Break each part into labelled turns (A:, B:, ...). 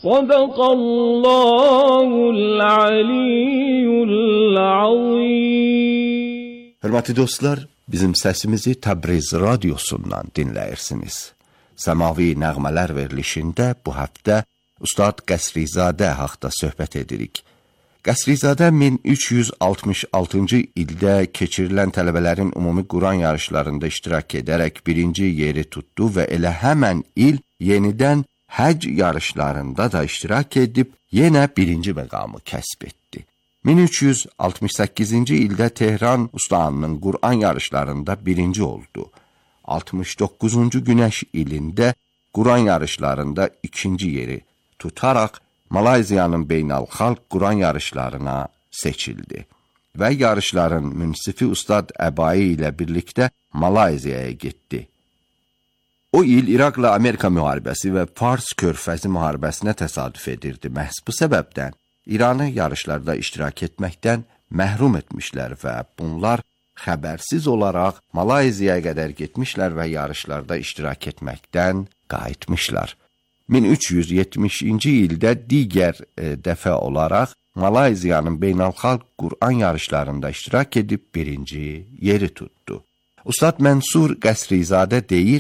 A: Sadaqallahul aliyyul azim.
B: Hörmətli dostlar, bizim səsimizi Təbriz radiosundan dinləyirsiniz. Səmavi nəğmələr verilişində bu həftə Ustad Qəsrizadə haqda söhbət edirik. Qəsrizadə 1366-cı ildə keçirilən tələbələrin ümumi Quran yarışlarında iştirak edərək birinci yeri tutdu və elə həmən il yenidən həc yarışlarında da iştirak edib yenə birinci məqamı kəsb etdi. 1368-ci ildə Tehran Ustahanının Quran yarışlarında birinci oldu. 69-cu günəş ilində Quran yarışlarında ikinci yeri tutaraq Malayziyanın beynəlxalq Quran yarışlarına seçildi və yarışların münsifi Ustad Əbai ilə birlikdə Malayziyaya getdi. O il İraqla Amerika müharibəsi və Fars körfəzi müharibəsinə təsadüf edirdi. Məhz bu səbəbdən İranı yarışlarda iştirak etməkdən məhrum etmişlər və bunlar xəbərsiz olaraq Malayziyaya qədər getmişlər və yarışlarda iştirak etməkdən qayıtmışlar. 1370-ci ildə digər dəfə olaraq Malayziyanın beynəlxalq Quran yarışlarında iştirak edib birinci yeri tutdu. Ustad Mənsur Qəsrizadə deyir,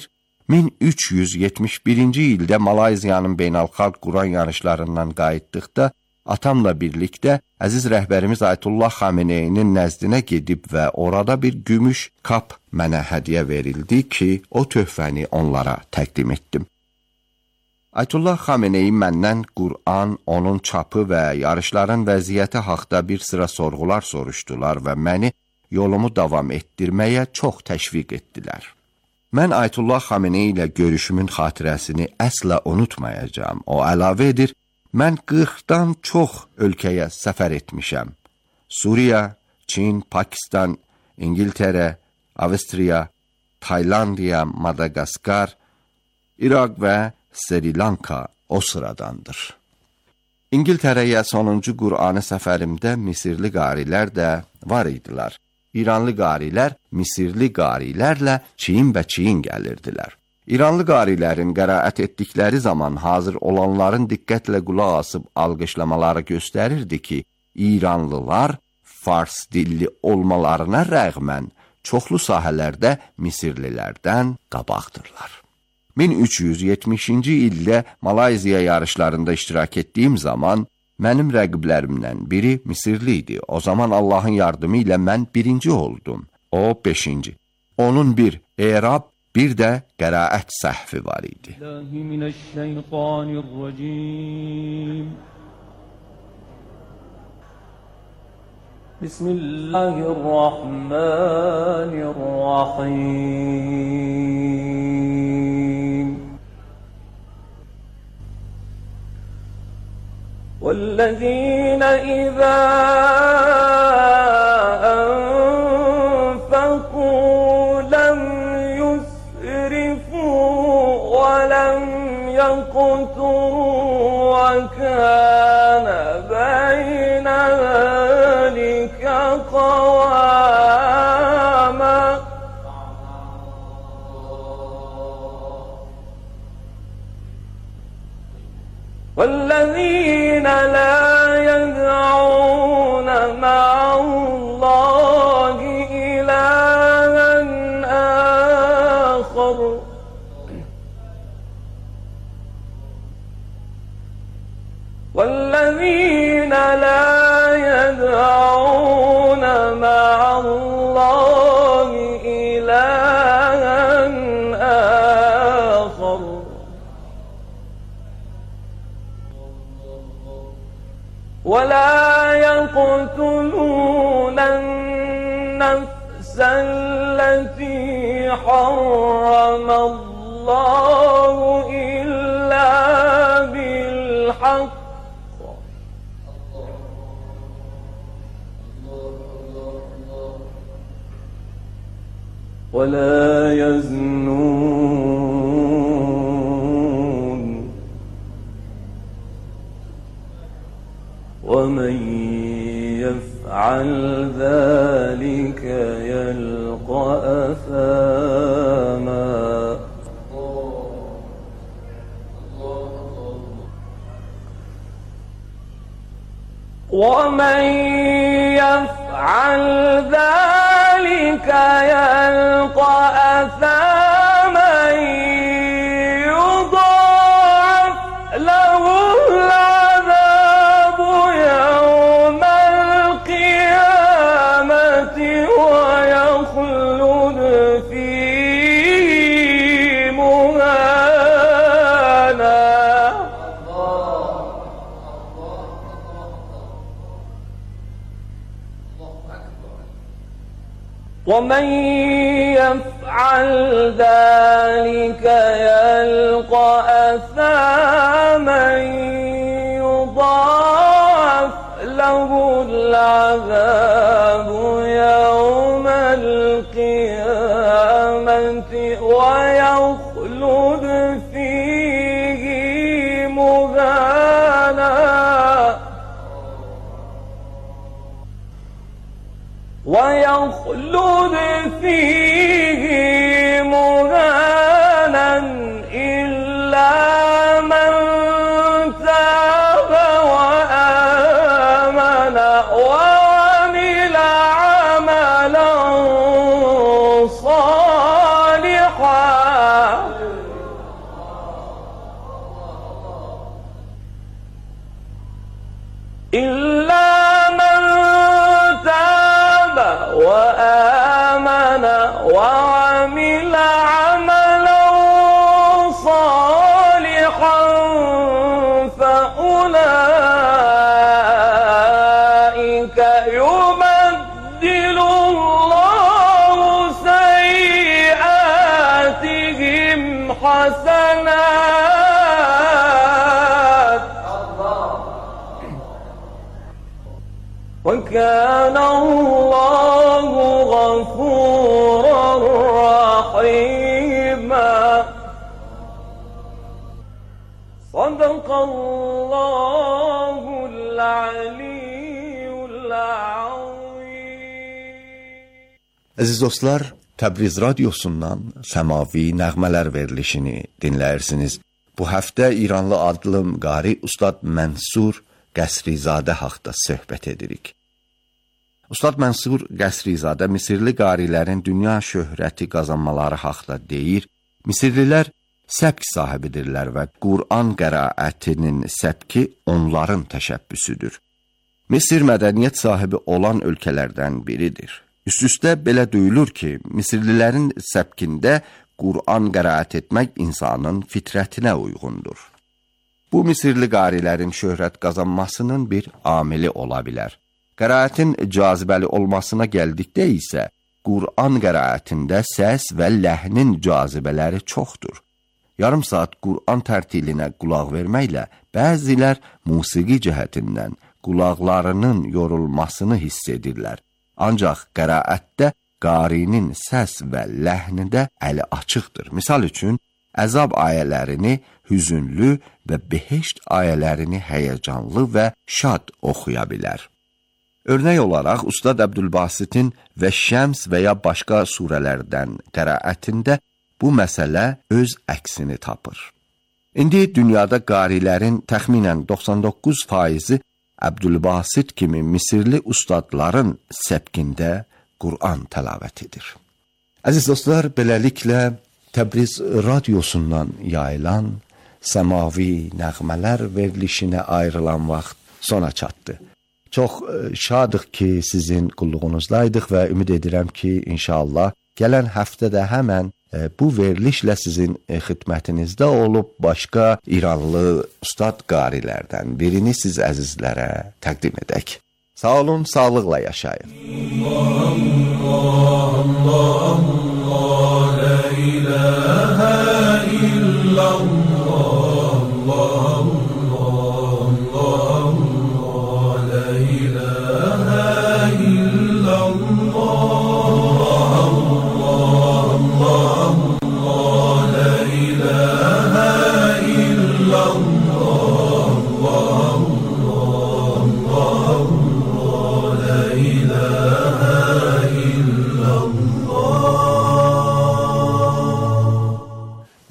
B: 1371-ci ildə Malayziyanın beynəlxalq Quran yarışlarından qayıtdıqda atamla birlikdə əziz rəhbərimiz Ayətullah Xameneyinin nəzdinə gedib və orada bir gümüş kap mənə hədiyyə verildi ki, o töhfəni onlara təqdim etdim. Ayətullah Xameneyi məndən Quran, onun çapı və yarışların vəziyyəti haqda bir sıra sorğular soruşdular və məni yolumu davam etdirməyə çox təşviq etdilər. Mən Ayətullah Xameneyi ilə görüşümün xatirəsini əsla unutmayacağam. O əlavə edir, mən 40-dan çox ölkəyə səfər etmişəm. Suriya, Çin, Pakistan, İngiltərə, Avstriya, Taylandiya, Madagaskar, İraq və Sri Lanka o sıradandır. İngiltərəyə sonuncu Qur'anı səfərimdə Misirli qarilər də var idilər. İranlı qarilər Misirli qarilərlə çiyin və çiyin gəlirdilər. İranlı qarilərin qəraət etdikləri zaman hazır olanların diqqətlə qulaq asıb alqışlamaları göstərirdi ki, İranlılar fars dilli olmalarına rəğmən çoxlu sahələrdə Misirlilərdən qabaqdırlar. 1370-ci ildə Malayziya yarışlarında iştirak etdiyim zaman mənim rəqiblərimdən biri Misirli idi. O zaman Allahın yardımı ilə mən birinci oldum. O 5-ci. Onun bir erab, bir də qəraət səhvi var idi.
A: Bismillahirrahmanirrahim. وَالَّذِينَ إِذَا أَنفَقُوا لَمْ يُسْرِفُوا وَلَمْ يَقْتُرُوا وَكَانَ بَيْنَ ذَلِكَ قَوَامًا وَالَّذِينَ لا يدعون مع الله إلها آخر والذين لا يدعون مع الله إلها آخر ولا يقتلون النفس التي حرم الله إلا بالحق ولا يزنون ومن يفعل ذلك يلقى أثاما ومن يفعل ذلك يلقى أثاما يضاعف له العذاب يوم القيامة ويخلد فيه مهانا. ومن يفعل ذلك يلقى أثاما يضاعف له العذاب يوم القيامة ويخلد فيه مهانا. ويخلد فيه مهانا إلا من تاب وآمن وعمل عملا صالحا. إلا من تاب وآمن وعمل عملا صالحا فأولئك يبدل الله سيئاتهم حسنات وكان الله غفورا رحيما. صدق الله العلي العظيم.
B: Əziz dostlar, Təbriz radiosundan səmavi nəğmələr verilişini dinləyirsiniz. Bu həftə İranlı adlım qari Ustad Mənsur Qəsrizadə haqda söhbət edirik. Ustad Mənsur Qəsrizadə Misirli qarilərin dünya şöhrəti qazanmaları haqda deyir. Misirlilər səbk sahibidirlər və Qur'an qəraətinin səbki onların təşəbbüsüdür. Misir mədəniyyət sahibi olan ölkələrdən biridir. Üst-üstə belə duyulur ki, Misirlilərin səbkində Qur'an qəraət etmək insanın fitrətinə uyğundur. Bu Misirli qarilərin şöhrət qazanmasının bir amili ola bilər. Qəraətin cazibəli olmasına gəldikdə isə Qur'an qəraətində səs və ləhnin cazibələri çoxdur. Yarım saat Qur'an tərtilinə qulaq verməklə bəzilər musiqi cəhətindən qulaqlarının yorulmasını hiss edirlər. Ancaq qəraətdə qarinin səs və ləhnində əli açıqdır. Misal üçün, əzab ayələrini hüzünlü və behişt ayələrini həyəcanlı və şad oxuya bilər. Örnək olaraq, Ustad Əbdülbasitin və Şəms və ya başqa surələrdən qəraətində bu məsələ öz əksini tapır. İndi dünyada qarilərin təxminən 99% Əbdülbasit kimi Misirli ustadların səbkində Qur'an təlavət edir. Əziz dostlar, beləliklə Təbriz radiosundan yayılan səmavi nəğmələr verilişinə ayrılan vaxt sona çatdı. Çox şadıq ki, sizin qulluğunuzdaydıq və ümid edirəm ki, inşallah gələn həftədə həmən bu verilişlə sizin xidmətinizdə olub başqa İranlı ustad qarilərdən birini siz əzizlərə təqdim edək. Sağ olun, sağlıqla yaşayın. La ilahe illallah.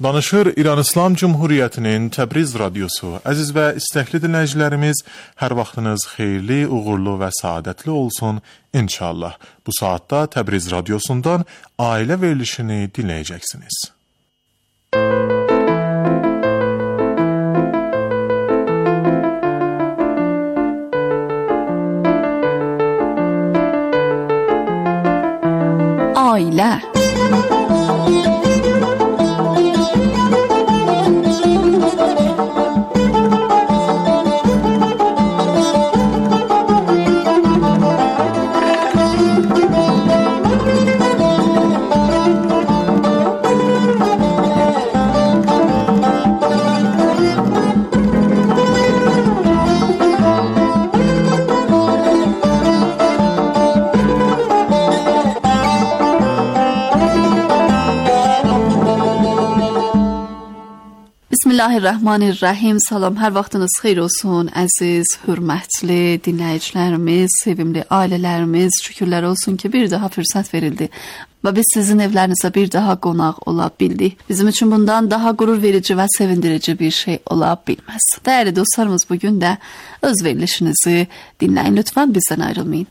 C: Danışır İran İslam Cumhuriyyətinin Təbriz radiosu. Əziz və istəkli dinləyicilərimiz, hər vaxtınız xeyirli, uğurlu və saadətli olsun inşallah. Bu saatda Təbriz radiosundan ailə verilişini dinləyəcəksiniz.
D: Ailə. Bismillahirrahmanirrahim. Salam, hər vaxtınız xeyir olsun əziz, hörmətli dinləyicilərimiz, sevimli ailələrimiz. Şükürlər olsun ki, bir daha fürsət verildi və biz sizin evlərinizə bir daha qonaq ola bildik. Bizim üçün bundan daha qürur verici və sevindirici bir şey ola bilməz. Dəyərli dostlarımız, bugün də öz verilişinizi dinləyin. Lütfən bizdən ayrılmayın.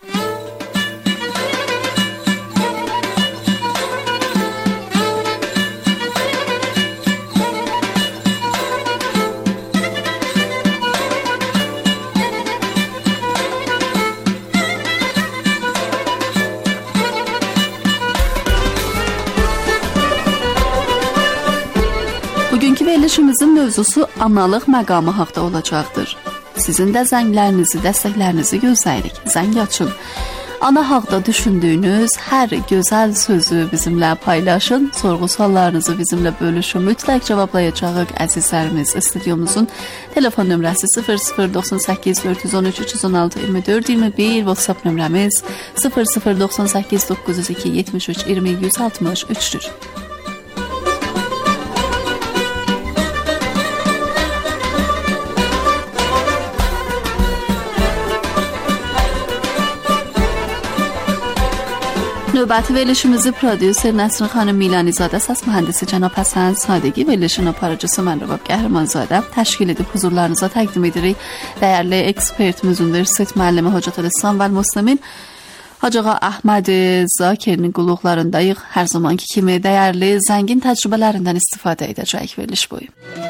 D: Bugünkü verilişimizin mövzusu analıq məqamı haqqında olacaqdır. Sizin də zənglərinizi, dəstəklərinizi gözləyirik. Zəng açın. Ana haqqında düşündüyünüz hər gözəl sözü bizimlə paylaşın. Sorğu-suallarınızı bizimlə bölüşün. Mütləq cavablayacağıq əzizlərimiz. Studyomuzun telefon nömrəsi 0098 413 316 24 21, WhatsApp nömrəmiz 0098 902 73 20 163'dür. Növbəti verilişimizi prodüser Nəsrin xanım Milanizadə, səs mühəndisi cənab Həsən Sadəqi, verilişin aparıcısı mən Rəvab Qəhrəmanzadə təşkil edib huzurlarınıza təqdim edirik. Dəyərli ekspertimiz, universitet müəllimi Hocatül İslam və Müslimin Hacı Ağa Əhməd Zakirinin qulluqlarındayıq. Hər zamanki kimi dəyərli, zəngin təcrübələrindən istifadə edəcəyik veriliş boyu.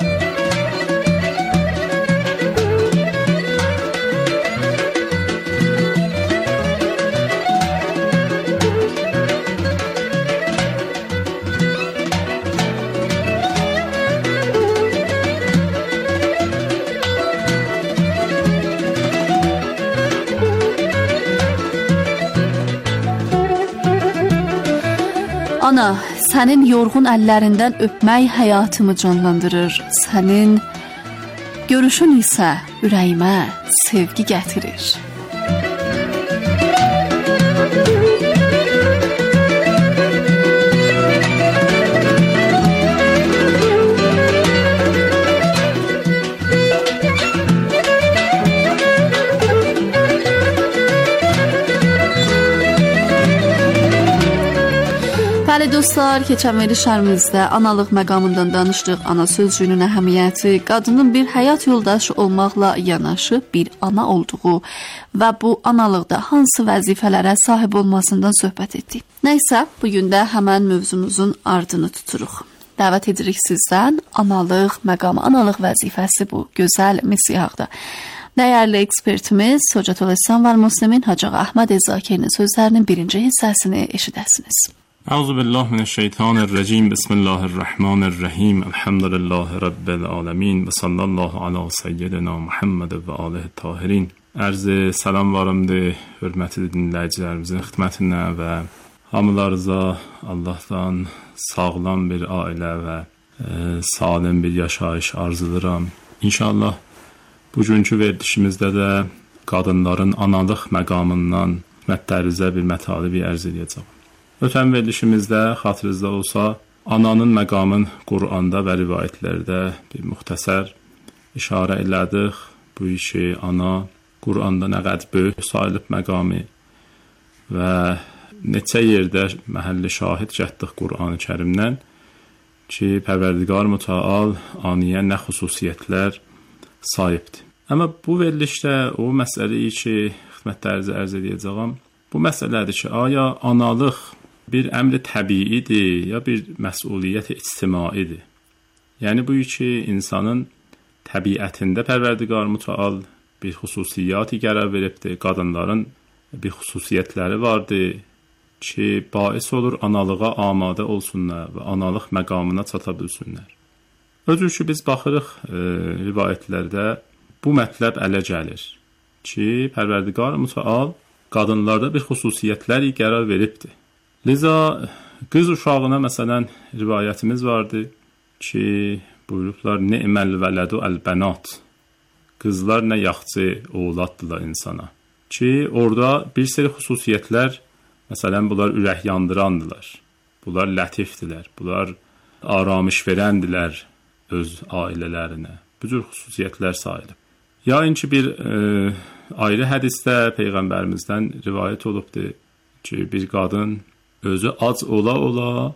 D: Ana, sənin yorğun əllərindən öpmək həyatımı canlandırır. Sənin görüşün isə ürəyimə sevgi gətirir. Bəli dostlar, keçən verilişlərimizdə analıq məqamından danışdıq. Ana sözcüyünün əhəmiyyəti, qadının bir həyat yoldaşı olmaqla yanaşı bir ana olduğu və bu analıqda hansı vəzifələrə sahib olmasından söhbət etdik. Nəysə, bugün də həmən mövzumuzun ardını tuturuq. Dəvət edirik sizdən analıq məqamı, analıq vəzifəsi bu gözəl missiya haqqında. Dəyərli ekspertimiz Hocatül İslam və Müslimin Hacı Ağa Əhməd Zakirinin sözlərinin birinci hissəsini eşidəsiniz.
E: Euzubillahi mineşşeytanirracim. Bismillahirrahmanirrahim. Elhamdülillahi rabbil alamin ve sallallahu ala seyyidina Muhammed və alihi tahirin. Ərz salamlarımdır hörmətli dinləyicilərimizin xidmətinə və hamılarınıza Allahdan sağlam bir ailə və salim bir yaşayış arzulayıram. İnşallah bugünkü verilişimizdə də qadınların analıq məqamından mətlərizə bir mətalibi ərz edəcəm. Ötən verilişimizdə xatırınızda olsa, ananın məqamın Quranda və rivayətlərdə bir müxtəsər işarə elədik. Bu işi ana Quranda nə qədər böyük sayılıb məqamı və neçə yerdə məhəlli şahid gətdik Qur'an-ı Kərimdən ki, Pərverdigar Mütəal aniyə nə xüsusiyyətlər sahibdir. Amma bu verilişdə o məsələyi ki, xidmətlərinizə ərz edəcəyəm, bu məsələdir ki, aya analıq bir əmr təbiidir ya bir məsuliyyət ictimaidir? Yəni bu ki, insanın təbiətində Pərverdigar Mütəal bir xüsusiyyəti qərar veribdir, qadınların bir xüsusiyyətləri vardır ki, bais olur analığa amadə olsunlar və analıq məqamına çata bilsinlər. Öcür ki, biz baxırıq rivayətlərdə bu mətləb ələ gəlir ki, Pərverdigar Mütəal qadınlarda bir xüsusiyyətləri qərar veribdir. Liza, qız uşağına məsələn rivayətimiz vardı ki, buyurublar, ni'məl vələdu əl-bənat. Qızlar nə yaxşı oğladdılar insana. Ki, orada bir seri xüsusiyyətlər, məsələn, bunlar ürək yandırandılar, bunlar lətifdilər, bunlar aramış verəndilər öz ailələrinə. Bu cür xüsusiyyətlər sayılıb. Yayın ki, bir ayrı hədisdə Peyğəmbərimizdən rivayət olubdur ki, bir qadın özü ac ola-ola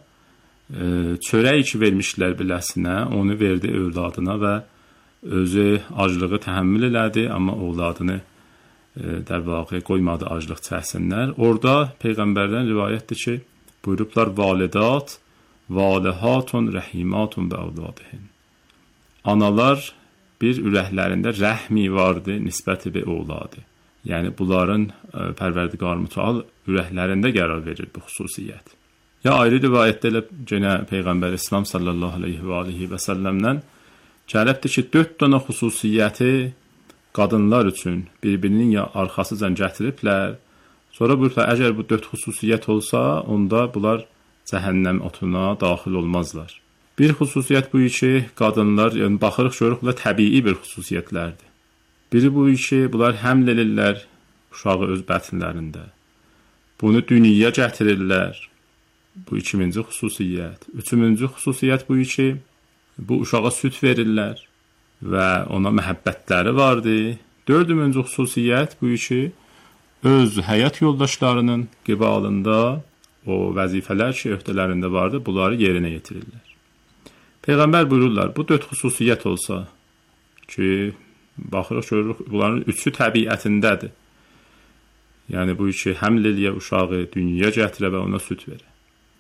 E: çörək ki vermişlər biləsinə, onu verdi övladına və özü aclığı təhəmmül elədi, amma oğladını der vaqiə qoymadı aclıq çəksinlər. Orada Peyğəmbərdən rivayətdir ki, buyurublar, validat, valihatun, rəhimatun bə avladihin. Analar bir ürəklərində rəhmi vardı, nisbəti bir oğladı. Yəni, bunların Pərverdigar Mütəal ürəklərində qərar verir bu xüsusiyyət. Ya ayrı rivayətdə elə gənə Peyğəmbər İslam sallallahu aleyhi və səlləmdən gəlibdir ki, 4 dənə xüsusiyyəti qadınlar üçün bir-birinin ya arxasıcan gətiriblər. Sonra buyurublar, əgər bu 4 xüsusiyyət olsa, onda bunlar cəhənnəm otuna daxil olmazlar. Bir xüsusiyyət bu ki, qadınlar, yəni baxırıq, görürük, bunlar təbii bir xüsusiyyətlərdir. Biri bu ki, bunlar həml edirlər uşağı öz bətnlərində. Bunu dünyaya gətirirlər. Bu 2-ci xüsusiyyət. 3-cü xüsusiyyət bu ki, bu uşağa süd verirlər və ona məhəbbətləri vardır. 4-cü xüsusiyyət bu ki, öz həyat yoldaşlarının qibalında o vəzifələr ki, öhdələrində vardır, bunları yerinə yetirirlər. Peyğəmbər buyururlar, bu 4 xüsusiyyət olsa ki, baxırıq, görürük, bunların 3-ü təbiətindədir. Yəni bu ki, həml eləyə uşağı dünyaya gətirə və ona süd verir.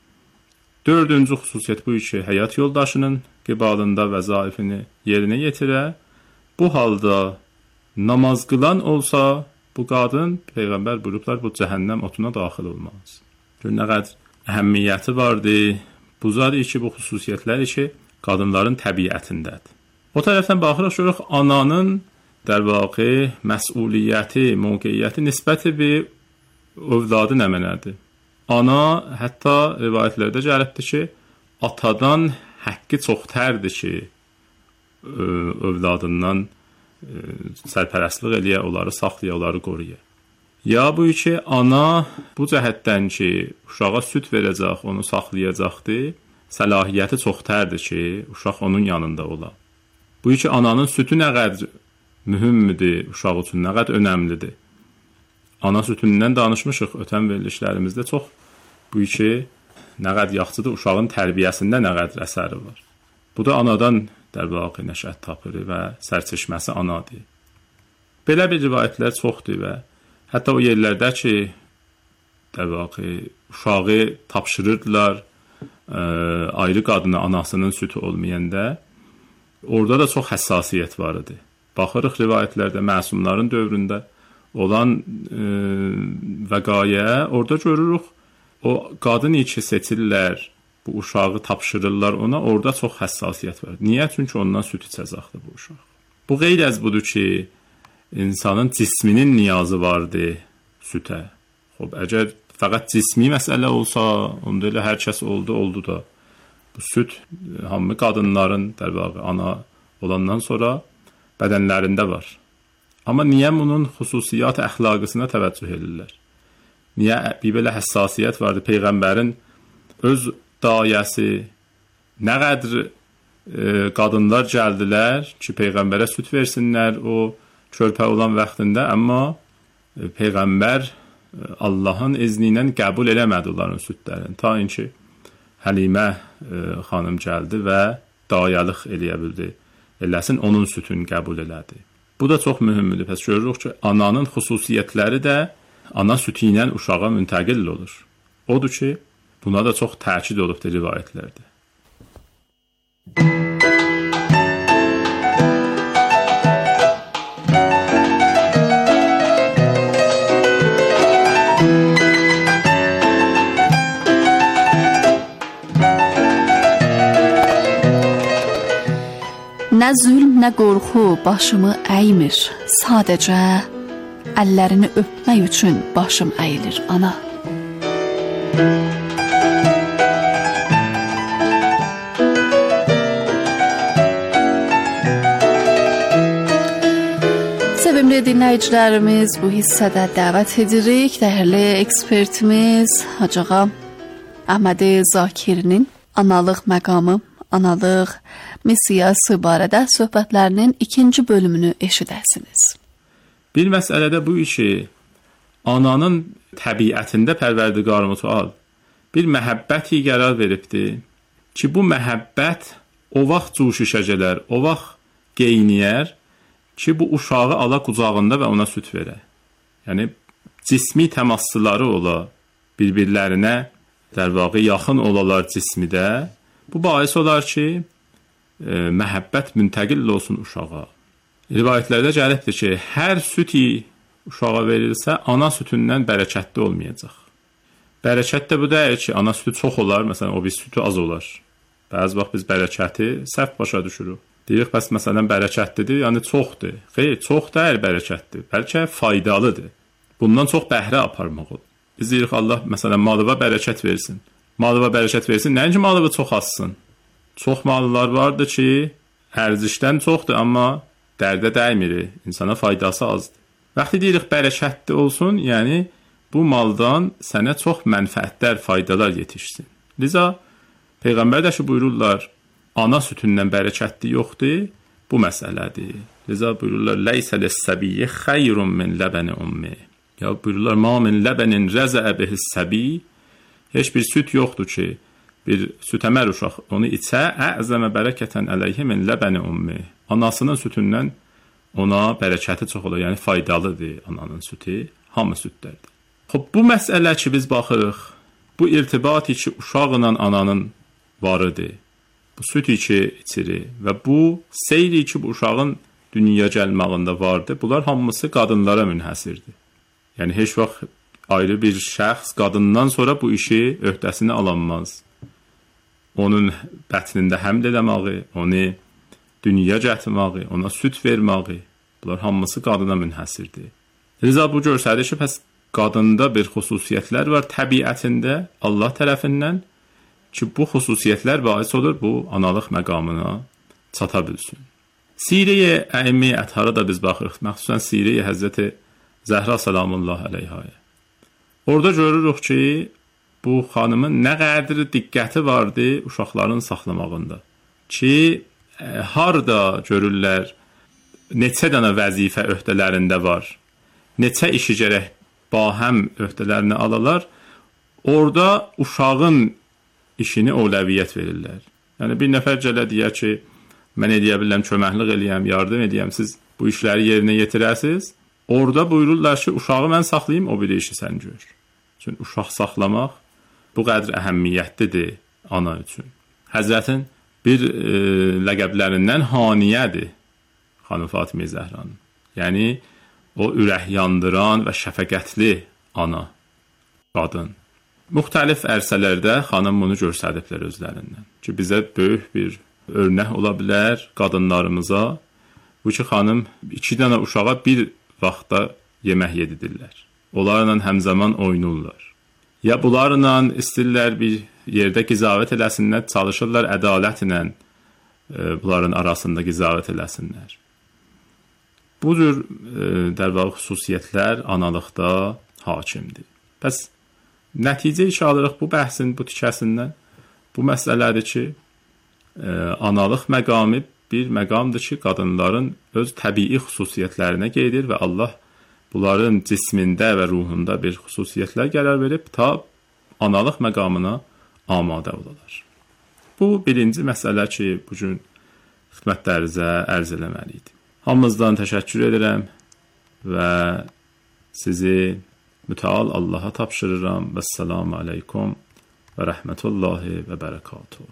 E: 4-cü xüsusiyyət bu ki, həyat yoldaşının qibalında vəzaifini yerinə yetirə. Bu halda namaz qılan olsa, bu qadın, Peyğəmbər buyurublar, bu cəhənnəm otuna daxil olmaz. Gör, nə qədər əhəmmiyyəti vardır. Bu zadı ki, bu xüsusiyyətlər ki, qadınların təbiətindədir. O tərəfdən baxırıq, görürük, ananın der vaqiə məsuliyyəti, mövqeyiyyəti nisbəti bir övladı nə mənədir? Ana hətta rivayətlərdə gəlibdir ki, atadan həqqi çox tərdir ki, övladından sərpərəstlik eləyə, onları saxlaya, onları qoruya. Ya bu ki, ana bu cəhətdən ki, uşağa süd verəcək, onu saxlayacaqdır, səlahiyyəti çox tərdir ki, uşaq onun yanında ola. Bu ki, ananın sütü nə qədər mühümdür, uşaq üçün nə qədər önəmlidir. Ana sütündən danışmışıq ötən verilişlərimizdə çox. Bu ki, nə qədər yaxşıdır, uşağın tərbiyəsində nə qədər əsəri var. Bu da anadan der vaqiə nəşət tapır və sərçişməsi anadır. Belə bir rivayətlər çoxdur və hətta o yerlərdə ki, der vaqiə uşağı tapşırırdılar ayrı qadına anasının sütü olmayanda, orada da çox həssasiyyət var idi. Baxırıq rivayətlərdə məsumların dövründə olan vəqaya, orada görürük, o qadın ki seçirlər, bu uşağı tapşırırlar ona, orada çox həssasiyyət var. Niyə? Çünki ondan süt içəcəkdir bu uşaq. Bu qeyd az budur ki, insanın cisminin niyazı vardır sütə. Xob, əgər fəqət cismi məsələ olsa, onda elə hər kəs oldu da. Bu süt hamı qadınların, dərvağı, ana olandan sonra bədənlərində var. Amma niyə bunun xüsusiyyat əxlaqısına təvəccüh edirlər? Niyə bir belə həssasiyyət vardı? Peyğəmbərin öz dayəsi nə qədər qadınlar gəldilər ki, Peyğəmbərə süt versinlər o körpə olan vaxtında, amma Peyğəmbər Allahın izni ilə qəbul eləmədi onların sütlərini. Ta ki, Həlimə xanım gəldi və dayalıq eləyə bildi. Eləsin onun sütünü qəbul elədi. Bu da çox mühümdür. Pəs görürük ki, ananın xüsusiyyətləri də ana sütü ilə uşağa müntəqil olur. Odur ki, buna da çox təkid olubdur rivayətlərdə.
D: Nə zülm, nə qorxu başımı əymir. Sadəcə əllərini öpmək üçün başım əyilir, ana. Sevimli dinləyicilərimiz, bu hissədə dəvət edirik dəyərli ekspertimiz Hacı ağa Əhməd Zakirinin analıq məqamı, analıq missiyası barədə söhbətlərinin 2-ci bölümünü eşidəsiniz.
E: Bir məsələdə bu işi ananın təbiətində Pərverdigar Mütəal bir məhəbbəti qərar veribdir ki, bu məhəbbət o vaxt cuşuşa gələr, o vaxt qeyniyər ki, bu uşağı ala qucağında və ona süt verə. Yəni, cismi təmasları ola, bir-birlərinə der vaqi yaxın olalar cismidə. Bu bahis olar ki, məhəbbət müntəqil olsun uşağa. Rivayətlərdə gəlibdir ki, hər süti uşağa verilsə, ana sütündən bərəkətli olmayacaq. Bərəkət də bu deyil ki, ana sütü çox olar, məsələn, o bir sütü az olar. Bəzi vaxt biz bərəkəti səhv başa düşürük. Deyirik, bəs məsələn, bərəkətlidir, yəni çoxdur. Xeyr, çox deyil bərəkətdir, bəlkə faydalıdır. Bundan çox bəhrə aparmaq olur. Biz deyirik, Allah məsələn, malıva bərəkət versin. Malıva bərəkət versin, nəinki malıva çox azsın. Çox mallar vardır ki, ərzişdən çoxdur, amma dərdə dəymir, insana faydası azdır. Vaxtı deyirik, bərəkətli olsun, yəni bu maldan sənə çox mənfəətlər, faydalar yetişsin. Liza, Peyğəmbər də ki, buyururlar, ana sütündən bərəkətli yoxdur, bu məsələdir. Liza buyururlar, ləysə ləs-səbiyyə xəyrun min ləbəni ummi. Ya buyururlar, ma min ləbənin rəzəə bihis-səbi. Heç bir süt yoxdur ki, bir sütəmər uşaq onu içə, əzəmə bərəkətən əleyhi min ləbəni ummi. Anasının sütündən ona bərəkəti çox olur, yəni faydalıdır ananın sütü, hamı sütlərdir. Xoş, bu məsələ ki, biz baxırıq, bu irtibat ki, uşaqla ananın varıdır, bu süt ki, içirir və bu seyri ki, bu uşağın dünyaya gəlmağında vardır, bunlar hamısı qadınlara münhəsirdir. Yəni, heç vaxt ayrı bir şəxs qadından sonra bu işi öhdəsini alanmaz. Onun bətnində həmd eləməyi, onu dünyaya gətirməyi, ona süt verməyi, bunlar hamısı qadına münhəsirdir. Liza bu görsədir ki, pəs qadında bir xüsusiyyətlər var təbiətində Allah tərəfindən ki, bu xüsusiyyətlər bahis olur bu analıq məqamına çata bilsin. Sirə-i Əimmi Ətharə da biz baxırıq, məxsusən Sirə-i Həzrəti Zəhra salamullah əleyhaya. Orada görürük ki, bu xanımın nə qədər diqqəti vardı uşaqların saxlamağında. Ki, harda görürlər, neçə dənə vəzifə öhdələrində var, neçə işi gərək bahəm öhdələrini alalar, orada uşağın işini ovləviyyət verirlər. Yəni, bir nəfər gələ deyər ki, mən eləyə biləm, köməklik eləyəm, yardım eləyəm, siz bu işləri yerinə yetirəsiniz. Orada buyururlar ki, uşağı mən saxlayayım, o bir işi sən gör. Çünki uşaq saxlamaq bu qədər əhəmiyyətlidir ana üçün. Həzrətin bir ləqəblərindən Haniyədir xanım Fatimə Zəhranın. Yəni, o ürək yandıran və şəfəqətli ana, qadın. Müxtəlif ərsələrdə xanım bunu göstəriblər özlərindən. Ki, bizə böyük bir örnək ola bilər qadınlarımıza. Bu ki, xanım 2 dənə uşağa bir vaxtda yemək yedidirlər. Onlarla həmzaman oynurlar. Ya bunlarla istəyirlər bir yerdə qizavət eləsinlər, çalışırlar ədalətlə bunların arasında qizavət eləsinlər. Bu cür dərvağı xüsusiyyətlər analıqda hakimdir. Bəs nəticə işə alırıq bu bəhsin, bu tikəsindən. Bu məsələdir ki, analıq məqamı bir məqamdır ki, qadınların öz təbii xüsusiyyətlərinə gedir və Allah bunların cismində və ruhunda bir xüsusiyyətlər qərar verib, ta analıq məqamına amadə olalar. Bu birinci məsələ ki, bu gün xidmətlərinizə ərz eləməli idim. Hamınızdan təşəkkür edirəm və sizi mütəal Allaha tapşırıram. Vəssalamu aleykum və rəhmətullahi və bərəkatuhu.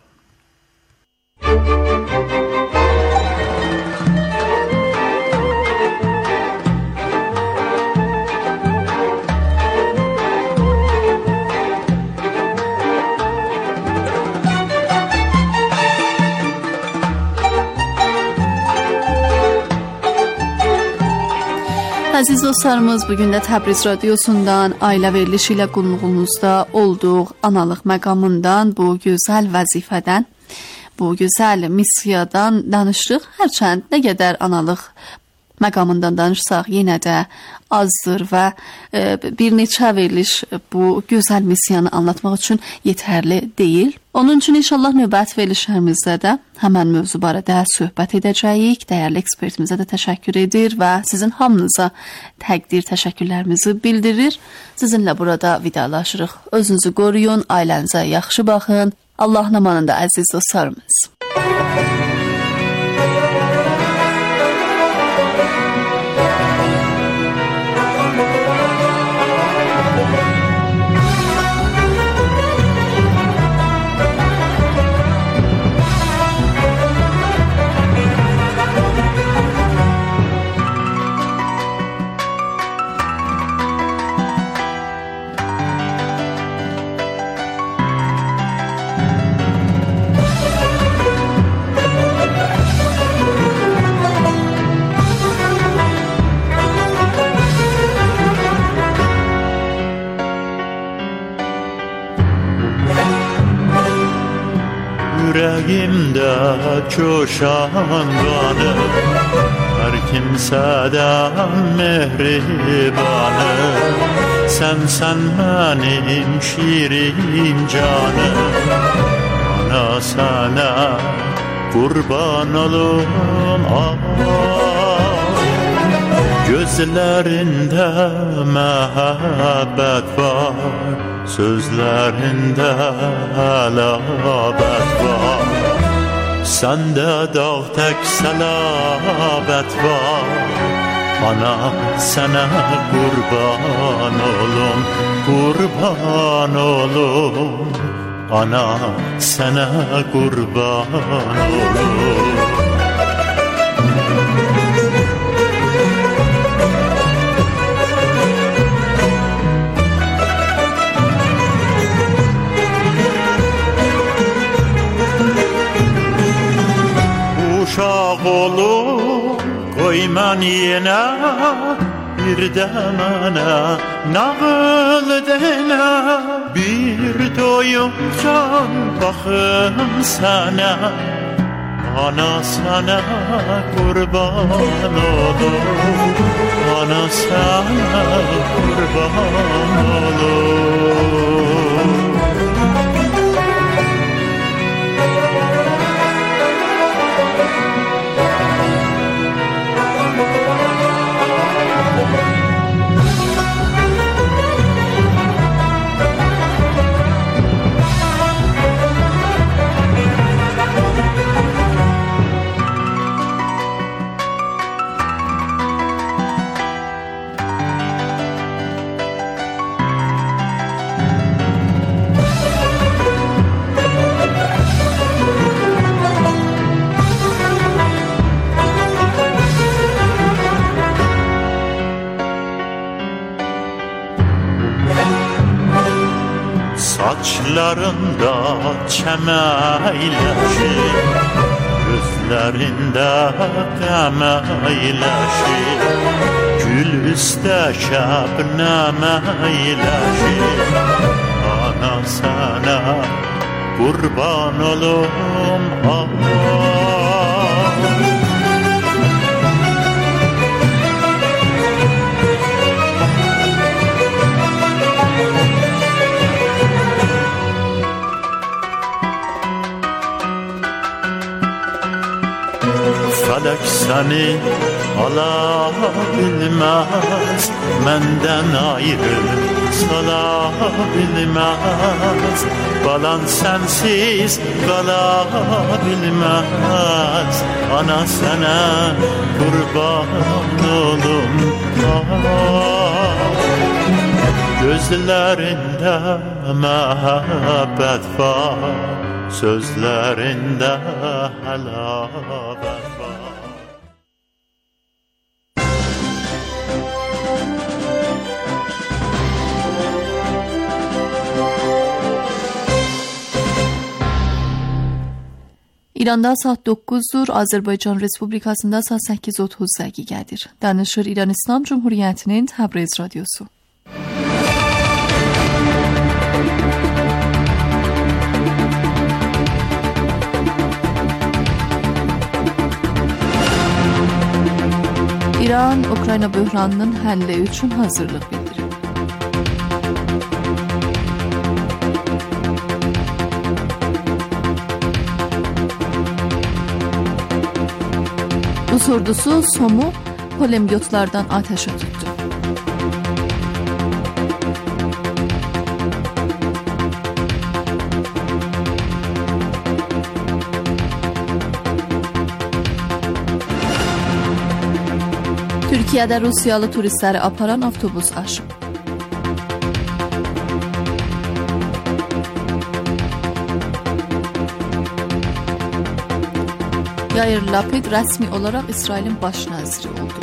D: Əziz dostlarımız, bugün də Təbriz Radiosundan ailə verilişi ilə qulluğunuzda olduq. Analıq məqamından, bu gözəl vəzifədən, bu gözəl missiyadan danışdıq. Hərçənd nə qədər analıq məqamından danışsaq yenə də azdır və bir neçə veriliş bu gözəl missiyanı anlatmaq üçün yetərli deyil. Onun üçün inşallah növbəti verilişlərimizdə də həmən mövzu barədə söhbət edəcəyik. Dəyərli ekspertimizə də təşəkkür edir və sizin hamınıza təqdir təşəkkürlərimizi bildirir. Sizinlə burada vidalaşırıq. Özünüzü qoruyun, ailənizə yaxşı baxın. Allahın amanında əziz dostlarımız.
F: Yüreğimde coşan kanım, her kimseden mehribanım. Sen benim şirin canım, ana sana kurban olum. Gözlerinde mehabbet var, sözlerinde halabet var. Sende dağ tek selabet var. Ana sana kurban olum, kurban olum. Ana sana kurban olum. Uşaq olub qoyman yenə bir də mənə nağıl denə. Bir doyum can baxım sənə, ana sana qurban olum. Ana sana qurban olum. Saçlarında çəməyləşir, gözlərində qəməyləşir. Gül üstə şəbnəməyləşir. Ana sana qurban olum. Felek seni alabilmez, menden ayrı salabilmez. Balan sensiz kalabilmez, ana sana kurban olum. Gözlerinde mehabbet var, sözlerinde halavet var.
D: İranda saat 9'dur, Azərbaycan Respublikasında saat 8:30 dəqiqədir. Danışır İran İslam Cumhuriyyətinin Təbriz Radyosu. İran, Ukrayna böhranının həlli üçün hazırlıq bildirir. Rus ordusu Som'u pulemyotlardan ateşe tuttu. Türkiye'de Rusiyalı turistleri aparan avtobus aşıb. Yair Lapid rəsmi olaraq İsrailin baş naziri oldu.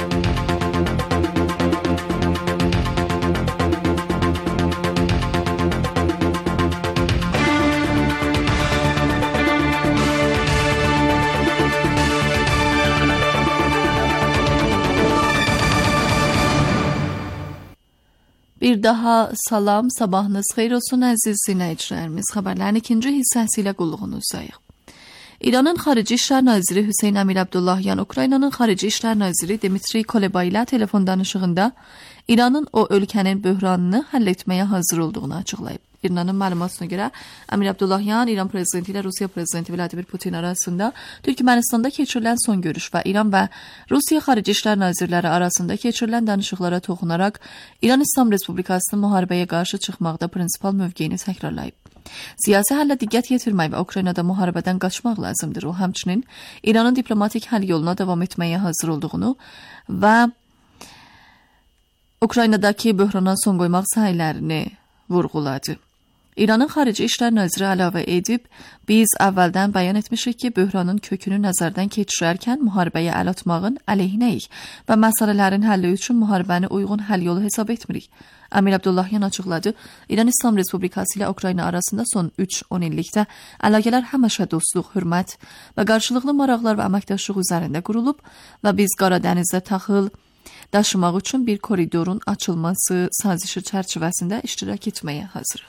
D: Bir daha salam, sabahınız xeyir olsun əziz dinləyicilərimiz. Xəbərlərin ikinci hissəsi ilə qulluğunuzdayıq. İranın Xarici İşlər Naziri Hüseyn Əmir Abdullahyan Ukraynanın Xarici İşlər Naziri Dmitri Kuleba ilə telefon danışığında İranın o ölkənin böhranını həll etməyə hazır olduğunu açıqlayıb. İranın məlumatına görə Əmir Abdullahyan İran prezidenti ilə Rusiya prezidenti Vladimir Putin arasında Türkmənistanda keçirilən son görüş və İran və Rusiya Xarici İşlər Nazirləri arasında keçirilən danışıqlara toxunaraq İran İslam Respublikasının müharibəyə qarşı çıxmaqda prinsipal mövqeyini təkrarlayıb. Siyasi həllə diqqət yetirmək və Ukraynada müharibədən qaçmaq lazımdır. O, həmçinin İranın diplomatik həll yoluna davam etməyə hazır olduğunu və Ukraynadakı böhrana son qoymaq sahələrini vurğuladı. İranın Xarici İşlər Naziri əlavə edib, biz əvvəldən bəyan etmişik ki, böhranın kökünü nəzərdən keçirərkən müharibəyə əl atmağın əleyhinəyik və məsələlərin həlli üçün müharibəni uyğun həll yolu hesab etmirik. Əmir Abdullahyan açıqladı, İran İslam Respublikası ilə Ukrayna arasında son 3-10 illikdə əlaqələr həmişə dostluq, hörmət və qarşılıqlı maraqlar və əməkdaşlıq üzərində qurulub və biz Qara Dənizdə taxıl daşımaq üçün bir koridorun açılması sazişi çərçivəsində iştirak etməyə hazırıq.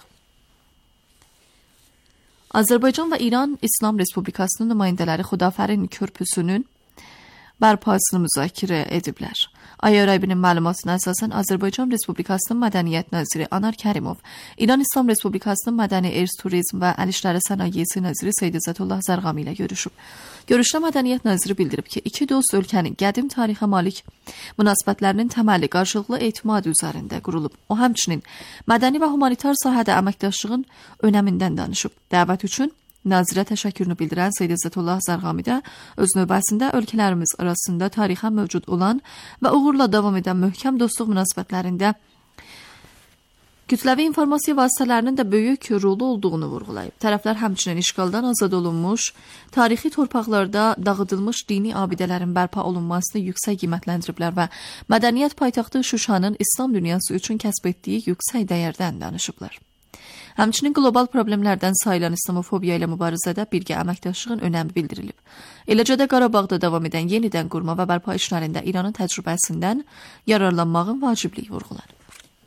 D: Azərbaycan və İran İslam Respublikasının nümayəndələri Xudafərin körpüsünün bərpasını müzakirə ediblər. Ay Ərəbinin məlumatına əsasən Azərbaycan Respublikasının Mədəniyyət Naziri Anar Kərimov, İran İslam Respublikasının Mədəni Irs, Turizm və Əl İşləri Sənayesi Naziri Seyid İzzətullah Zərqami ilə görüşüb. Görüşdə Mədəniyyət Naziri bildirib ki, iki dost ölkənin qədim tarixə malik münasibətlərinin təməli qarşılıqlı etimad üzərində qurulub. O, həmçinin mədəni və humanitar sahədə əməkdaşlığın önəmindən danışıb. Dəvət üçün Nazirə təşəkkürünü bildirən Seyid İzzətullah Zərqami də öz növbəsində ölkələrimiz arasında tarixən mövcud olan və uğurla davam edən möhkəm dostluq münasibətlərində kütləvi informasiya vasitələrinin də böyük rolu olduğunu vurğulayıb. Tərəflər həmçinin işğaldan azad olunmuş, tarixi torpaqlarda dağıdılmış dini abidələrin bərpa olunmasını yüksək qiymətləndiriblər və mədəniyyət paytaxtı Şuşanın İslam dünyası üçün kəsb etdiyi yüksək dəyərdən danışıblar. Həmçinin qlobal problemlərdən sayılan İslamofobiya ilə mübarizədə birgə əməkdaşlığın önəmi bildirilib. Eləcə də Qarabağda davam edən yenidən qurma və bərpa işlərində İranın təcrübəsindən yararlanmağın vacibliyi vurğulanıb.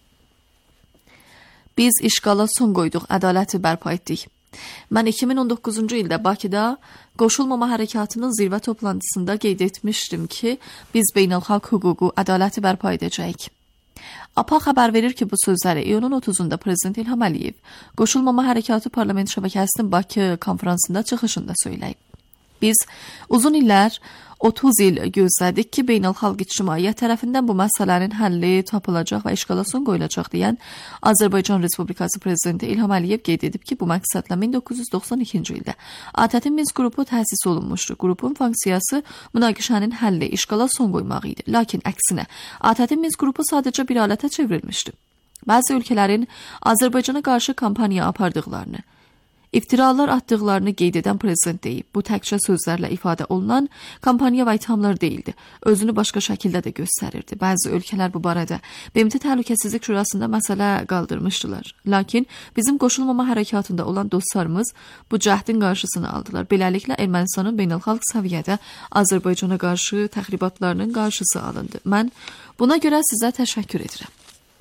D: Biz işğala son qoyduq, ədaləti bərpa etdik. Mən 2019-cu ildə Bakıda Qoşulmama Hərəkatının zirvə toplantısında qeyd etmişdim ki, biz beynəlxalq hüququ, ədaləti bərpa edəcəyik. APA xəbər verir ki, bu sözləri iyunun 30-da Prezident İlham Əliyev Qoşulmama Hərəkatı Parlament şəbəkəsinin Bakı konferansında çıxışında söyləyib. Biz uzun illər 30 il gözlədik ki, beynəlxalq ictimaiyyət tərəfindən bu məsələnin həlli tapılacaq və işğala son qoyulacaq deyən Azərbaycan Respublikası Prezidenti İlham Əliyev qeyd edib ki, bu məqsədlə 1992-ci ildə ATƏT-in Minsk qrupu təsis olunmuşdu. Qrupun funksiyası münaqişənin həlli, işğala son qoymaq idi. Lakin əksinə, ATƏT-in Minsk qrupu sadəcə bir alətə çevrilmişdi. Bəzi ölkələrin Azərbaycana qarşı kampaniya apardıqlarını, iftiralar atdıqlarını qeyd edən prezident deyib. Bu təkcə sözlərlə ifadə olunan kampaniya və ithamlar deyildi. Özünü başqa şəkildə də göstərirdi. Bəzi ölkələr bu barədə BMT Təhlükəsizlik Şurasında məsələ qaldırmışdılar. Lakin bizim qoşulmama hərəkatında olan dostlarımız bu cəhdin qarşısını aldılar. Beləliklə Ermənistanın beynəlxalq səviyyədə Azərbaycana qarşı təxribatlarının qarşısı alındı. Mən buna görə sizə təşəkkür edirəm.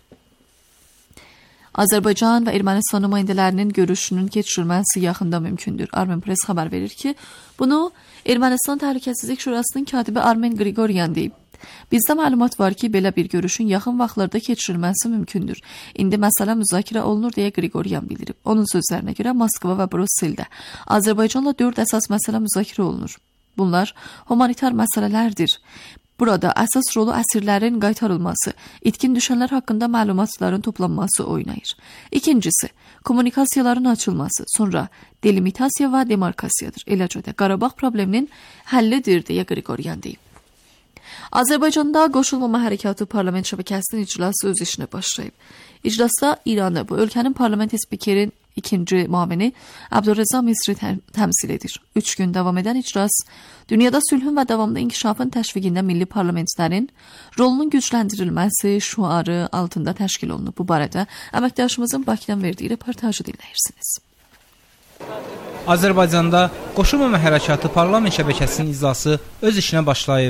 D: Azərbaycan və Ermənistan nümayəndələrinin görüşünün keçirilməsi yaxında mümkündür. Armen Press xəbər verir ki, bunu Ermənistan Təhlükəsizlik Şurasının katibi Armen Grigoryan deyib. Bizdə məlumat var ki, belə bir görüşün yaxın vaxtlarda keçirilməsi mümkündür. İndi məsələ müzakirə olunur deyə Grigoryan bildirib. Onun sözlərinə görə Moskva və Brüsseldə Azərbaycanla 4 əsas məsələ müzakirə olunur. Bunlar humanitar məsələlərdir. Burada əsas rolu əsirlərin qaytarılması, itkin düşənlər haqqında məlumatların toplanması oynayır. İkincisi, kommunikasiyaların açılması, sonra delimitasiya və demarkasiyadır. Eləcə də Qarabağ probleminin həllidir deyə Grigoryan deyib. Azərbaycanda qoşulmama hərəkatı parlament şəbəkəsinin iclası öz işinə başlayıb. İclasda İranı, bu ölkənin parlament spikerin ikinci müavini Abdurreza Misri təmsil edir. 3 gün davam edən iclas, dünyada sülhün və davamlı inkişafın təşviqində milli parlamentlərin rolunun gücləndirilməsi şüarı altında təşkil olunub. Bu barədə əməkdaşımızın Bakıdan verdiyi reportajı dinləyirsiniz.
G: Azərbaycanda qoşulmama hərəkatı parlament şəbəkəsinin iclası öz işinə başlayıb.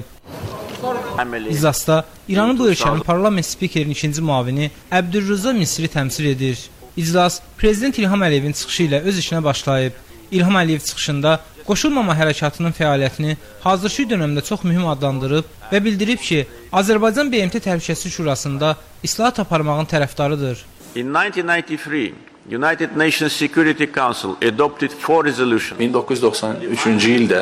G: İclasda İranın bu ölkənin parlament spikerinin ikinci müavini Abdurreza Misri təmsil edir. İclas Prezident İlham Əliyevin çıxışı ilə öz işinə başlayıb. İlham Əliyev çıxışında qoşulmama hərəkatının fəaliyyətini hazırki dövrdə çox mühüm adlandırıb və bildirib ki, Azərbaycan BMT Təhlükəsizlik Şurasında islahat aparmağın tərəfdarıdır.
H: In 1993, United Nations Security Council adopted 4 resolutions. 1993-cü ildə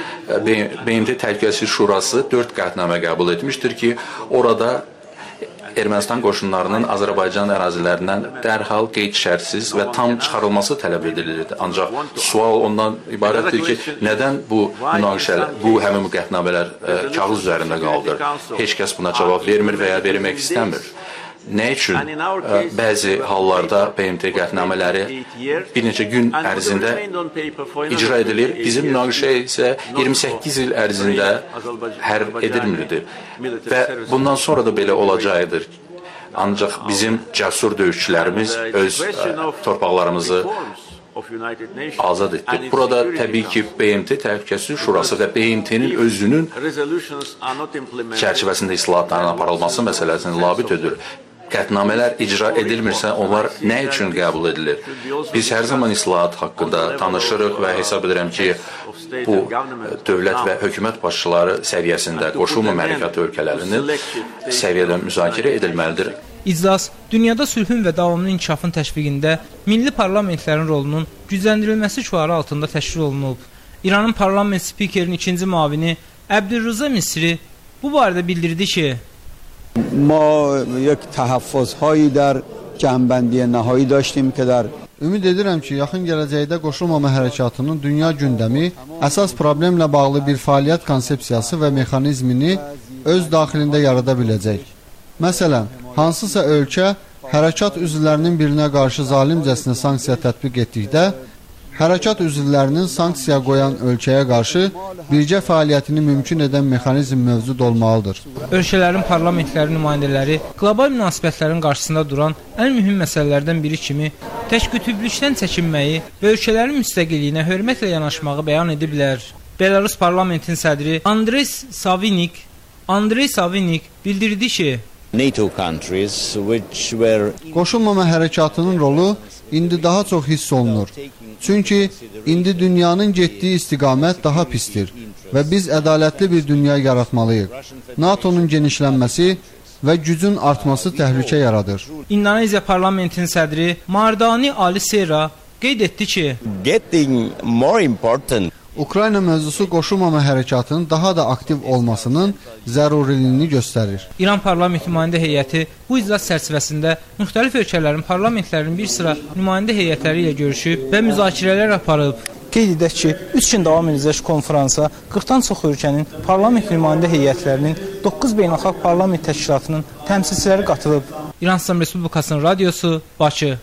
H: BMT Təhlükəsizlik Şurası 4 qətnamə qəbul etmişdir ki, orada Ermənistan qoşunlarının Azərbaycan ərazilərindən dərhal qeyd-şərtsiz və tam çıxarılması tələb edilirdi. Ancaq sual ondan ibarətdir ki, nədən bu münaqişələr, bu həmin qətnamələr kağız üzərində qaldır? Heç kəs buna cavab vermir və ya vermək istəmir. Nə üçün bəzi hallarda BMT qətnamələri bir neçə gün ərzində icra edilir, bizim münaqişə isə 28 il ərzində həll edilmirdi və bundan sonra da belə olacaqdır. Ancaq bizim cəsur döyüşçülərimiz öz torpaqlarımızı azad etdi. Burada təbii ki, BMT Təhlükəsizlik Şurası və BMT-nin özünün çərçivəsində islahatların aparılması məsələsini labüd edir. Qətnamələr icra edilmirsə, onlar nə üçün qəbul edilir? Biz hər zaman islahat haqqında danışırıq və hesab edirəm ki, bu dövlət və hökumət başçıları səviyyəsində qoşulmama hərəkatı ölkələrinin səviyyədə müzakirə edilməlidir.
G: İclas, dünyada sülhün və davamlı inkişafın təşviqində milli parlamentlərin rolunun gücləndirilməsi şüarı altında təşkil olunub. İranın parlament spikerinin ikinci müavini Abdurreza Misri bu barədə bildirdi ki,
I: ما یک تحفظهایی در جمع‌بندی نهایی داشتیم که در
J: Ümid edirəm ki, yaxın gələcəkdə qoşulmama hərəkatının dünya gündəmi əsas problemlə bağlı bir fəaliyyət konsepsiyası və mexanizmini öz daxilində yarada biləcək. Məsələn, hansısa ölkə hərəkat üzvlərinin birinə qarşı zalimcəsinə sanksiya tətbiq etdikdə, hərəkat üzvlərinin sanksiya qoyan ölkəyə qarşı birgə fəaliyyətini mümkün edən mexanizm mövcud olmalıdır.
G: Ölkələrin parlamentləri nümayəndələri qlobal münasibətlərin qarşısında duran ən mühüm məsələlərdən biri kimi təkqütüblükdən çəkinməyi və ölkələrin müstəqilliyinə hörmətlə yanaşmağı bəyan ediblər. Belarus parlamentin sədri Andrey Savinik bildirdi ki,
J: qoşulmama hərəkatının rolu indi daha çox hiss olunur. Çünki indi dünyanın getdiyi istiqamət daha pisdir və biz ədalətli bir dünya yaratmalıyıq. NATO'nun genişlənməsi və gücün artması təhlükə yaradır.
G: İndoneziya parlamentinin sədri Mardani Ali Sera qeyd etdi ki,
J: Ukrayna mövzusu qoşulmama hərəkatının daha da aktiv olmasının zəruriliyini göstərir.
G: İran parlament nümayəndə heyəti bu iclas çərçivəsində müxtəlif ölkələrin parlamentlərinin bir sıra nümayəndə heyətləri ilə görüşüb və müzakirələr aparıb.
K: Qeyd edək ki, 3 gün davam edəcək konfransa 40-dan çox ölkənin parlament nümayəndə heyətlərinin 9 beynəlxalq parlament təşkilatının təmsilçiləri qatılıb.
G: İran İslam Respublikasının radiosu, Bakı.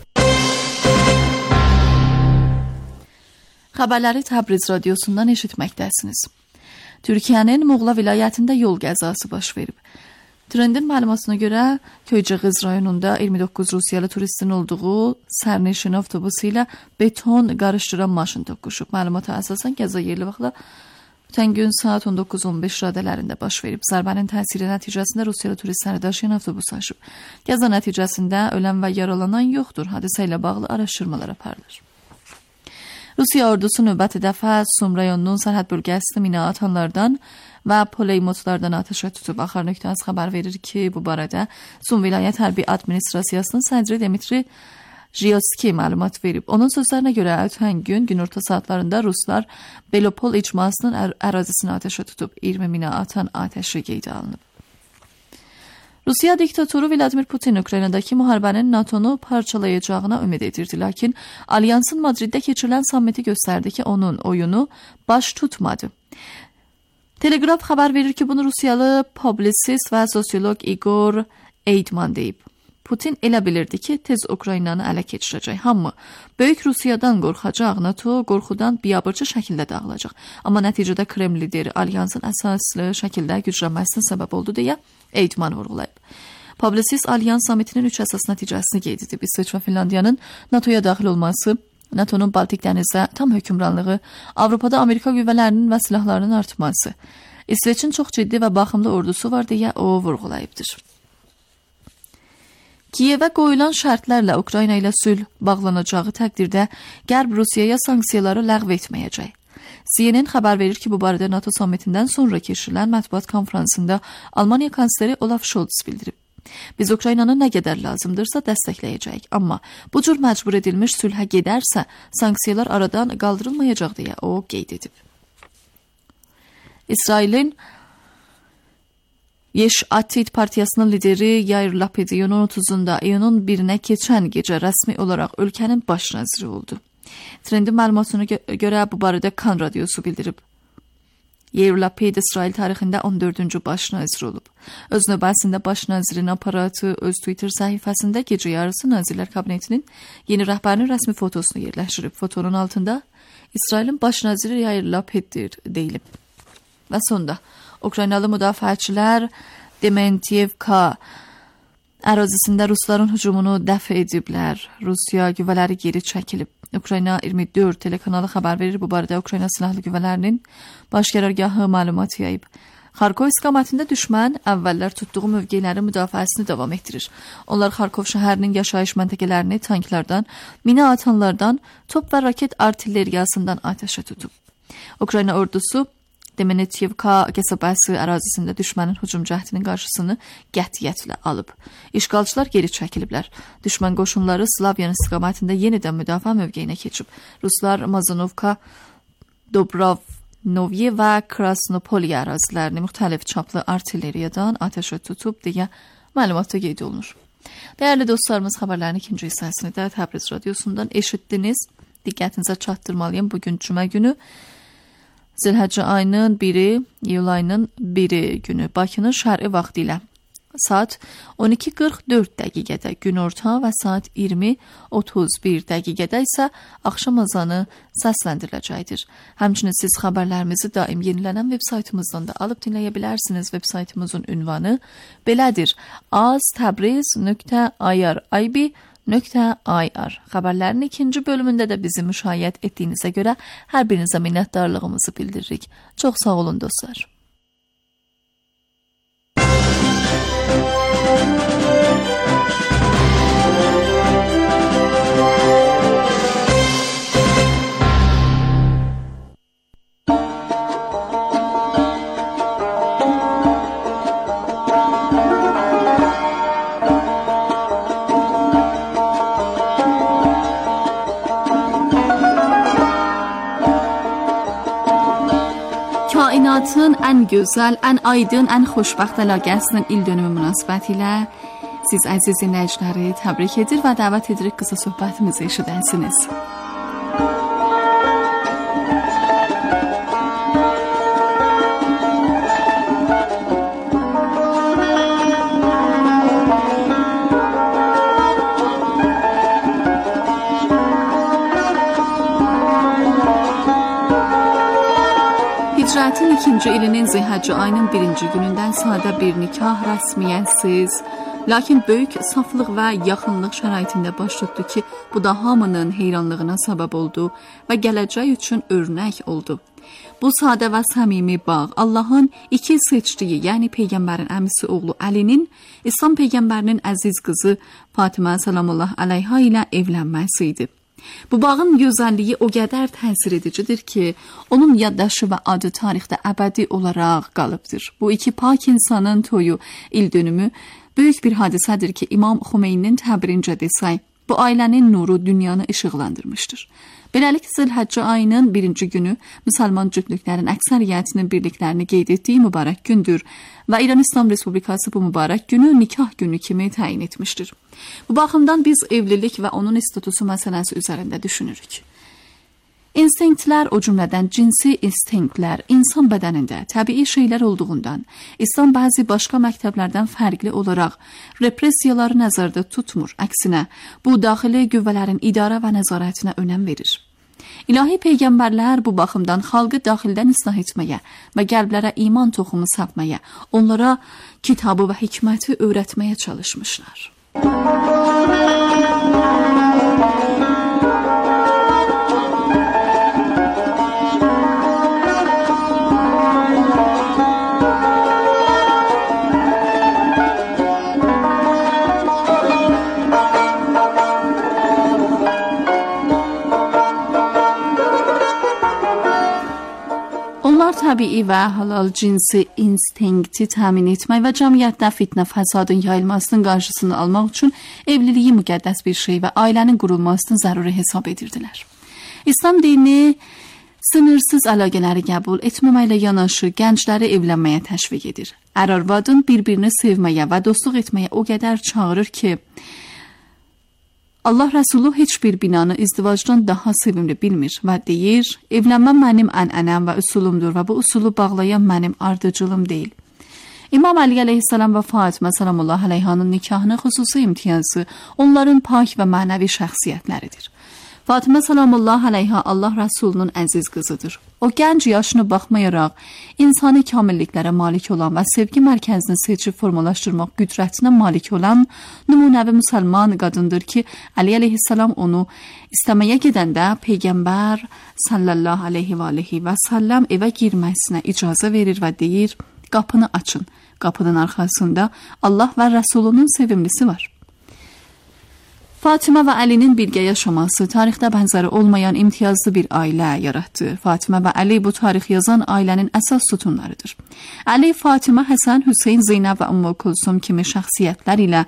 D: Xəbərləri Təbriz radiosundan eşitməkdəsiniz. Türkiyənin Muğla vilayətində yol qəzası baş verib. Trendin məlumatına görə Köyceğiz rayonunda 29 Rusiyalı turistin olduğu sərnişin avtobusu ilə beton qarışdıran maşın toqquşub. Məlumata əsasən qəza yerli vaxtla ötən gün saat 19:15 radələrində baş verib. Zərbənin təsiri nəticəsində Rusiyalı turistləri daşıyan avtobus aşıb. Qəza nəticəsində ölən və yaralanan yoxdur. Hadisə ilə bağlı araşdırmalar aparılır. Rusiya ordusu növbəti dəfə Sum rayonunun sərhəd bölgəsində mina atanlardan və puleymotlardan atəşə tutub. Axar nöqtəsi xəbər verir ki, bu barədə Sum vilayət hərbi administrasiyasının sədri Dmitri Jiyotski məlumat verib. Onun sözlərinə görə ötən gün günorta saatlarında Ruslar Belopol icmasının ərazisinə atəşə tutub. 20 mina atan atəşi qeydə alınıb. Rusiya diktatoru Vladimir Putin Ukraynadakı müharibənin NATO'nu parçalayacağına ümid edirdi. Lakin Alyansın Madriddə keçirilən sammiti göstərdi ki, onun oyunu baş tutmadı. Telegraf xəbər verir ki, bunu Rusiyalı publisist və sosiolog Igor Eydman deyib. Putin elə bilirdi ki, tez Ukraynanı ələ keçirəcək. Hamı Böyük Rusiyadan qorxacaq, NATO qorxudan biabırçı şəkildə dağılacaq. Amma nəticədə Kreml lideri Alyansın əsaslı şəkildə güclənməsinə səbəb oldu deyə Eydman vurğulayıb. Publisist Alyans samitinin 3 əsas nəticəsini qeyd edib. İsveç və Finlandiyanın NATO'ya daxil olması, NATO'nun Baltik dənizdə tam hökmranlığı, Avropada Amerika qüvvələrinin və silahlarının artması, İsveçin çox ciddi və baxımlı ordusu var deyə o vurğulayıbdır. Kiyevə qoyulan şərtlərlə Ukrayna ilə sülh bağlanacağı təqdirdə Qərb Rusiyaya sanksiyaları ləğv etməyəcək. CNN xəbər verir ki, bu barədə NATO sammitindən sonra keçirilən mətbuat konfransında Almaniya kansleri Olaf Scholz bildirib. Biz Ukraynanı nə qədər lazımdırsa dəstəkləyəcəyik, amma bu cür məcbur edilmiş sülhə gedərsə sanksiyalar aradan qaldırılmayacaq deyə o qeyd edib. İsrailin Yeş Atid partiyasının lideri Yair Lapid iyunun 30'unda iyunun 1'ine keçən gecə rəsmi olaraq ölkənin baş naziri oldu. Trendin məlumatına görə bu barədə Kan radiosu bildirib. Yair Lapid İsrail tarixində 14-cü baş nazir olub. Öz növbəsində baş nazirin aparatı öz Twitter səhifəsində gecə yarısı Nazirlər Kabinetinin yeni rəhbərinin rəsmi fotosunu yerləşdirib. Fotonun altında İsrailin baş naziri Yair Lapiddir deyilib. Və sonda Ukraynalı müdafiəçilər Dementiyevka ərazisində Rusların hücumunu dəf ediblər. Rusiya qüvvələri geri çəkilib. Ukrayna 24 telekanalı xəbər verir. Bu barədə Ukrayna silahlı qüvvələrinin baş qərargahı məlumat yayıb. Xarkov istiqamətində düşmən əvvəllər tutduğu mövqelərin müdafiəsini davam etdirir. Onlar Xarkov şəhərinin yaşayış məntəqələrini tanklardan, mina atanlardan, top və raket artilleriyasından atəşə tutub. Ukrayna ordusu Demenetiyevka qəsəbəsi ərazisində düşmənin hücum cəhdinin qarşısını qətiyyətlə alıb. İşğalçılar geri çəkiliblər. Düşmən qoşunları Slavyan istiqamətində yenidən müdafiə mövqeyinə keçib. Ruslar Mazanovka, Dobrovnoye və Krasnopoliya ərazilərini müxtəlif çaplı artilleriyadan atəşə tutub deyə məlumatda qeyd olunur. Dəyərli dostlarımız, xəbərlərin ikinci hissəsini də Təbriz radiosundan eşitdiniz. Diqqətinizə çatdırmalıyım. Bugün cümə günü Zilhəcə ayının 1-i, iyul ayının 1-i günü Bakının şərqi vaxtı ilə saat 12:44 dəqiqədə günorta və saat 20:31 dəqiqədə isə axşam azanı səsləndiriləcəkdir. Həmçinin siz xəbərlərimizi daim yenilənən veb saytımızdan da alıb dinləyə bilərsiniz. Veb saytımızın ünvanı belədir: aztabriz.ir. Xəbərlərin ikinci bölümündə də bizi müşahidə etdiyinizə görə hər birinizə minnətdarlığımızı bildiririk. Çox sağ olun dostlar. həyatın ən gözəl, ən aydın, ən xoşbəxt əlaqəsinin ildönümü münasibətilə siz əziz dinləyiciləri təbrik edir və dəvət edirik qısa söhbətimizi eşidəsiniz. Hicrətin 2-ci ilinin Zilhəccə ayının 1-ci günündən sadə bir nikah rəsmiyyətsiz, lakin böyük saflıq və yaxınlıq şəraitində baş tutdu ki, bu da hamının heyranlığına səbəb oldu və gələcək üçün örnək oldu. Bu sadə və səmimi bağ Allahın iki seçdiyi, yəni Peyğəmbərin əmisi oğlu Əlinin, İslam Peyğəmbərinin əziz qızı Fatimə salamullah əleyha ilə evlənməsi idi. Bu bağın gözəlliyi o qədər təsir edicidir ki, onun yaddaşı və adı tarixdə əbədi olaraq qalıbdır. Bu iki pak insanın toyu ildönümü böyük bir hadisədir ki, İmam Xumeyninin təbirincə desək, bu ailənin nuru dünyanı işıqlandırmışdır. Beləliklə, Zilhəccə ayının 1-ci günü müsəlman cütlüklərin əksəriyyətinin birliklərini qeyd etdiyi mübarək gündür və İran İslam Respublikası bu mübarək günü nikah günü kimi təyin etmişdir. Bu baxımdan biz evlilik və onun statusu məsələsi üzərində düşünürük. İnstinktlər, o cümlədən cinsi instinktlər insan bədənində təbii şeylər olduğundan, İslam bəzi başqa məktəblərdən fərqli olaraq repressiyaları nəzərdə tutmur. Əksinə, bu daxili qüvvələrin idarə və nəzarətinə önəm verir. İlahi peyğəmbərlər bu baxımdan xalqı daxildən islah etməyə və qəlblərə iman toxumu səpməyə, onlara kitabı və hikməti öyrətməyə çalışmışlar. Təbii və halal cinsi instinkti təmin etmək və cəmiyyətdə fitnə fəsadın yayılmasının qarşısını almaq üçün evliliyi müqəddəs bir şey və ailənin qurulmasını zəruri hesab edirdilər. İslam dini sınırsız əlaqələri qəbul etməməklə yanaşı gəncləri evlənməyə təşviq edir. Ər-arvadın bir-birini sevməyə və dostluq etməyə o qədər çağırır ki, Allah Rəsulu heç bir binanı izdivacdan daha sevimli bilmir və deyir, evlənmə mənim ənənəm və üsulumdur və bu usulu bağlayan mənim ardıcılım deyil. İmam Əli əleyhissalam və Fatimə salamullah əleyhanın nikahının xüsusi imtiyazı onların pak və mənəvi şəxsiyyətləridir. Fatimə salamullah əleyha Allah Rəsulunun əziz qızıdır. O gənc yaşına baxmayaraq insani kamilliklərə malik olan və sevgi mərkəzini seçib formalaşdırmaq qüdrətinə malik olan nümunəvi müsəlman qadındır ki, Əli əleyhissalam onu istəməyə gedəndə Peyğəmbər sallallahu aleyhi və səlləm evə girməsinə icazə verir və deyir, qapını açın. Qapının arxasında Allah və Rəsulunun sevimlisi var. Fatimə və Əlinin birgə yaşaması tarixdə bənzəri olmayan imtiyazlı bir ailə yaratdı. Fatimə və Əli bu tarix yazan ailənin əsas sütunlarıdır. Əli, Fatimə, Həsən, Hüseyn, Zeynəb və Ümmü Kulsum kimi şəxsiyyətlər ilə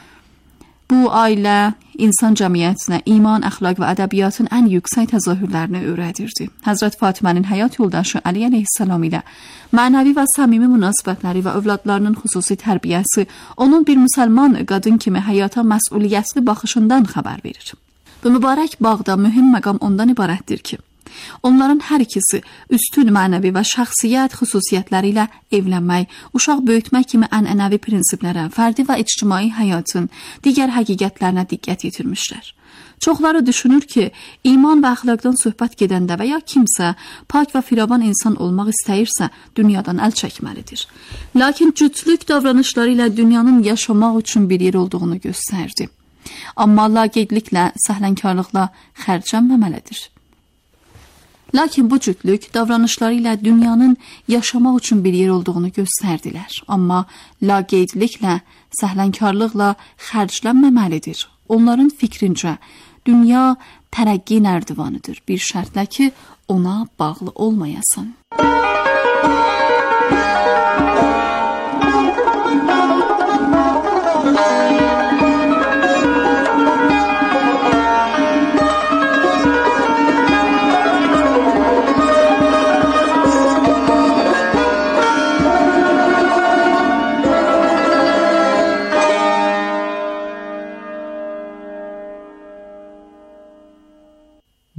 D: bu ailə insan cəmiyyətinə iman, əxlaq və ədəbiyyatın ən yüksək təzahürlərini öyrədirdi. Həzrət Fatimənin həyat yoldaşı Əli əleyhissalam ilə mənəvi və səmimi münasibətləri və övladlarının xüsusi tərbiyəsi onun bir müsəlman qadın kimi həyata məsuliyyətli baxışından xəbər verir. Bu mübarək bağda mühüm məqam ondan ibarətdir ki, onların hər ikisi üstün mənəvi və şəxsiyyət xüsusiyyətləri ilə evlənmək, uşaq böyütmək kimi ənənəvi prinsiplərə, fərdi və ictimai həyatın digər həqiqətlərinə diqqət yetirmişlər. Çoxları düşünür ki, iman və əxlaqdan söhbət gedəndə və ya kimsə pak və firavan insan olmaq istəyirsə, dünyadan əl çəkməlidir. Lakin cütlük davranışları ilə dünyanın yaşamaq üçün bir yer olduğunu göstərdi. Amma laqeydliklə, səhlənkarlıqla xərclənməməlidir. Lakin bu cütlük davranışları ilə dünyanın yaşamaq üçün bir yer olduğunu göstərdilər. Amma laqeydliklə, səhlənkarlıqla xərclənməməlidir. Onların fikrincə, dünya tərəqqi nərdivanıdır. Bir şərtlə ki, ona bağlı olmayasan.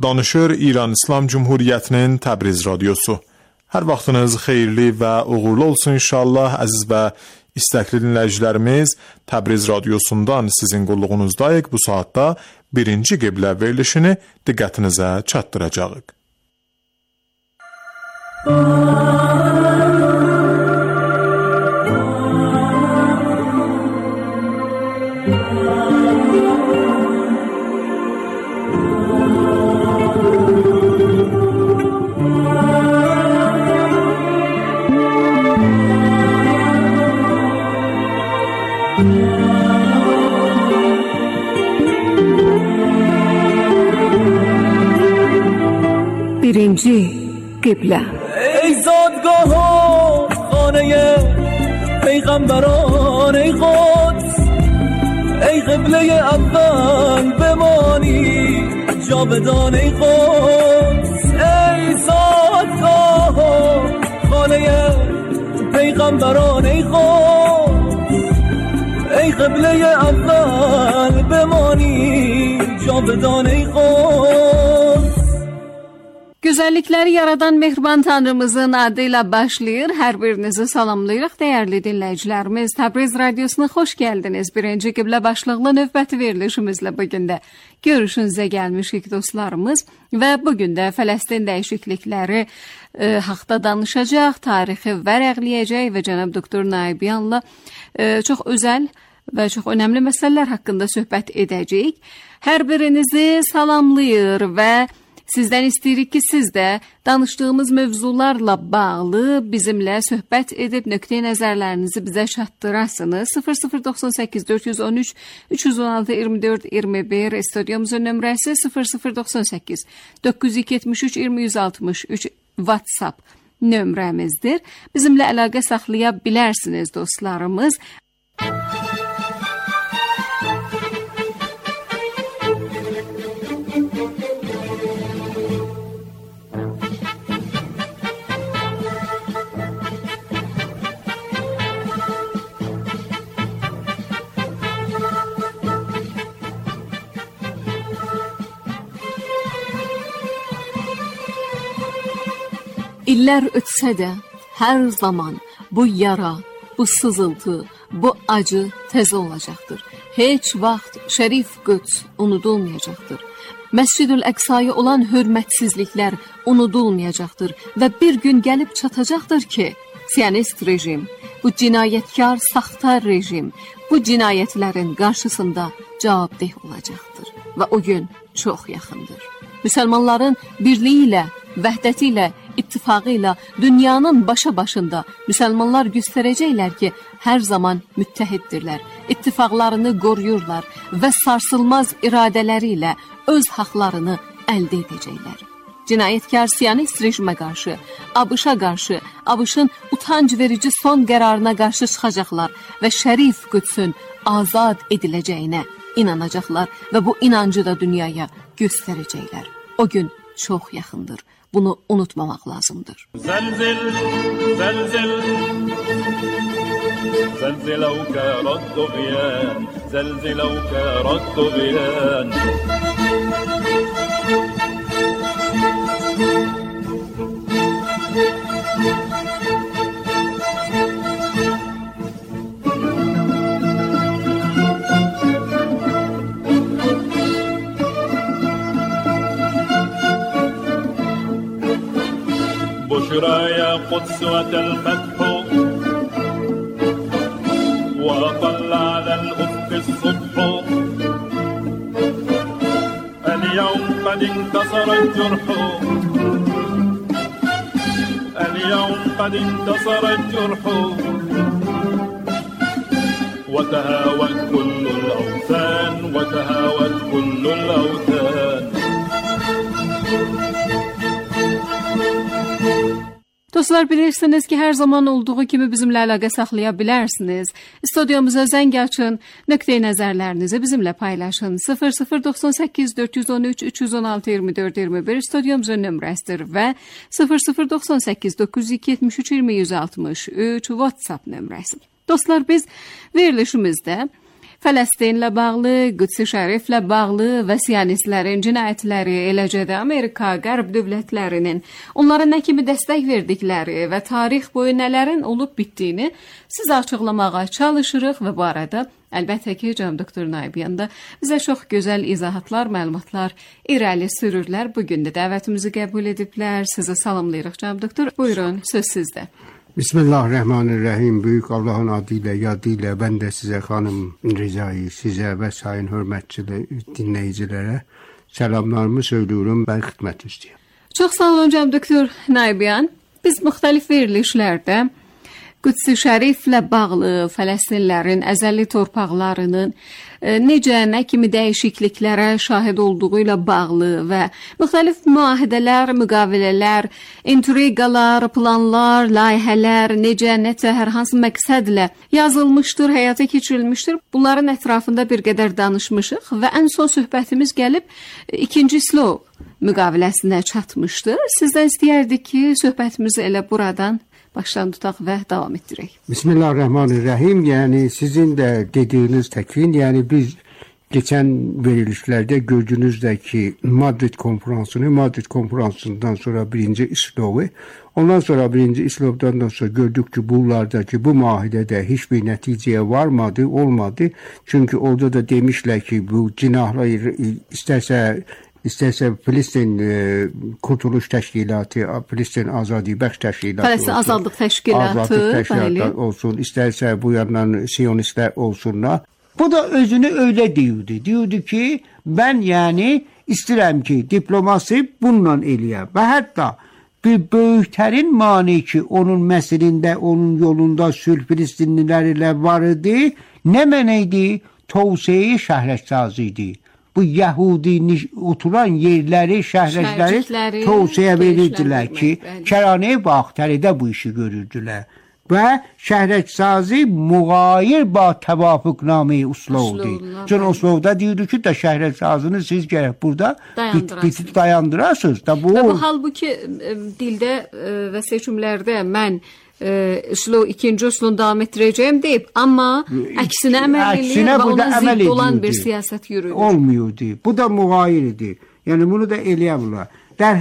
C: danışır İran İslam Cumhuriyyətinin Təbriz radiosu. Hər vaxtınız xeyirli və uğurlu olsun inşallah əziz və istəkli dinləyicilərimiz. Təbriz radiosundan sizin qulluğunuzdayıq. Bu saatda birinci qiblə verilişini diqqətinizə çatdıracağıq.
L: birinci qiblə.
A: ای زادگاه و خانه پیغمبران ای قدس ای قبله اول بمانی جاودان ای قدس ای زادگاه و خانه پیغمبران ای قدس ای قبله اول بمانی جاودان ای قدس.
L: Gözəllikləri yaradan mehriban Tanrımızın adı ilə başlayır. Hər birinizi salamlayırıq dəyərli dinləyicilərimiz. Təbriz radiosuna xoş gəldiniz. Birinci qiblə başlıqlı növbəti verilişimizlə bugün də görüşünüzə gəlmişik dostlarımız və bugün də Fələstin dəyişiklikləri haqda danışacaq, tarixi vərəqləyəcək və cənab doktor Naibiyanla çox özəl və çox önəmli məsələlər haqqında söhbət edəcəyik. Hər birinizi salamlayır və sizdən istəyirik ki, siz də danışdığımız mövzularla bağlı bizimlə söhbət edib nöqteyi nəzərlərinizi bizə çatdırasınız. 0098 413 316 24 21 studyomuzun nömrəsi 0098 973 2163 WhatsApp nömrəmizdir. Bizimlə əlaqə saxlaya bilərsiniz dostlarımız. İllər ötsə də, hər zaman bu yara, bu sızıltı, bu acı təzə olacaqdır. Heç vaxt Şərif Qüds unudulmayacaqdır. Məscid-ül Əqsaya olan hörmətsizliklər unudulmayacaqdır və bir gün gəlib çatacaqdır ki, Siyonist rejim, bu cinayətkar, saxta rejim, bu cinayətlərin qarşısında cavabdeh olacaqdır və o gün çox yaxındır. Müsəlmanların birliyi ilə, vəhdəti ilə, ittifaqı ilə dünyanın başa-başında müsəlmanlar göstərəcəklər ki, hər zaman müttəhiddirlər, ittifaqlarını qoruyurlar və sarsılmaz iradələri ilə öz haqlarını əldə edəcəklər. Cinayətkar Siyonist rejimə qarşı, ABŞ-a qarşı, ABŞ-ın utanc verici son qərarına qarşı çıxacaqlar və Şərif Qüdsün azad ediləcəyinə inanacaqlar və bu inancı da dünyaya göstərəcəklər. O gün çox yaxındır. Bunu unutmamaq lazımdır.
M: Zəlzil, zəlzil, zəlziləvkə radduğyan, zəlziləvkə radduğyan. بشرى يا قدس الفتح وأطل على الأفق الصبح اليوم قد انتصر الجرح اليوم قد انتصر الجرح وتهاوت كل الأوثان وتهاوت كل الأوثان.
L: Dostlar, bilirsiniz ki, hər zaman olduğu kimi bizimlə əlaqə saxlaya bilərsiniz. Studiyumuza zəng açın, nöqteyi nəzərlərinizi bizimlə paylaşın. 0098 413 316 24 21 studiyumuzun nömrəsidir və 0098 973 20 163 WhatsApp nömrəsi. Dostlar, biz verilişimizdə Fələstinlə bağlı, Qüds-i Şəriflə bağlı və siyonistlərin cinayətləri, eləcə də Amerika, Qərb dövlətlərinin onlara nə kimi dəstək verdikləri və tarix boyu nələrin olub bitdiyini sizə açıqlamağa çalışırıq və bu arada əlbəttə ki, cənab doktor Naibyan da bizə çox gözəl izahatlar, məlumatlar irəli sürürlər. Bugün də dəvətimizi qəbul ediblər. Sizə salamlayırıq cənab doktor. Buyurun, söz sizdə.
N: Bismillahirrahmanirrahim. Büyük Allah'ın adıyla, yadıyla ben de size hanım Riza'yı, size ve sayın hürmetçili dinleyicilere selamlarımı söylüyorum. Ben xidmət istəyirəm.
L: Çox sağ olun cənab doktor Naibyan. Biz müxtəlif verilişlərdə Qüds-i Şəriflə bağlı Fələstinlərin əzəli torpaqlarının necə, nə kimi dəyişikliklərə şahid olduğu ilə bağlı və müxtəlif müahidələr, müqavilələr, intriqalar, planlar, layihələr necə, necə hər hansı məqsədlə yazılmışdır, həyata keçirilmişdir. Bunların ətrafında bir qədər danışmışıq və ən son söhbətimiz gəlib ikinci Oslo müqaviləsinə çatmışdı. Sizdən istəyərdik ki, söhbətimizi elə buradan başdan tutaq və davam etdirək.
N: Bismillahirrahmanirrahim. Yani sizin de dediğiniz tekin, yani biz geçen verilişlerde gördüğünüzdeki Madrid konferansından sonra birinci İslov'u, ondan sonra birinci İslov'dan sonra gördük ki bunlardaki bu muahidede hiçbir neticeye varmadı, olmadı. Çünkü orada da demişler ki bu cinahları İstərsə Filistin Kurtuluş Təşkilatı, Filistin Azadi Bəxş Təşkilatı
L: Filistin Azadlıq Təşkilatı
N: olsun, istərsə bu yandan Siyonistlər olsunlar. Bu da özünü öyle diyordu. Diyordu ki ben yani istirəm ki diplomasi bununla eləyəm. Və hətta bir böyüklərin mani ki onun məsilində, onun yolunda sülh Filistinlilərlə var idi. Nə mənəydi? Tavsiye şəhərçazı idi. Bu Yahudi oturan yerləri, şəhərləri tavsiyə verirdilər ki, Kərane Baxtəridə bu işi görürdülər. Və şəhərçazı müğayir ba təvafuqnamə Oslo'du. Çünki Oslo'da diyordu ki, da şəhərçazını siz gərək burada dayandırarsınız.
L: Bu halbuki dildə və seçimlərdə mən Oslo, ikinci Oslo'nu davam ettireceğim deyip ama əksinə əməl edir və ona zidd olan bir siyasət yürüdür.
N: Olmuyordu. Bu da müğayirdir. Yani bunu da eləyəmlər. Der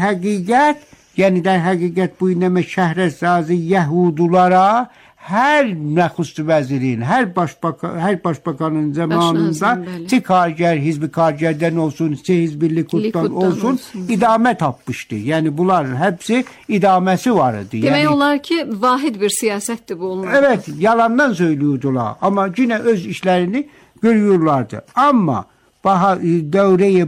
N: həqiqət bu inəmə şəhərəzazı Yahudulara hər nəxüst vəzirin, hər başbakanın zamanında kargər, hizbi kargərdən olsun, hizbi Likuddan olsun, idamə tapmışdı. Yəni bunlar hepsi idaməsi var idi.
L: Demək olar ki, vahid bir siyasətdir bu onlar.
N: Evet, yalandan söylüyordular. Ama yine öz işlerini görüyorlardı. Ama dövre-i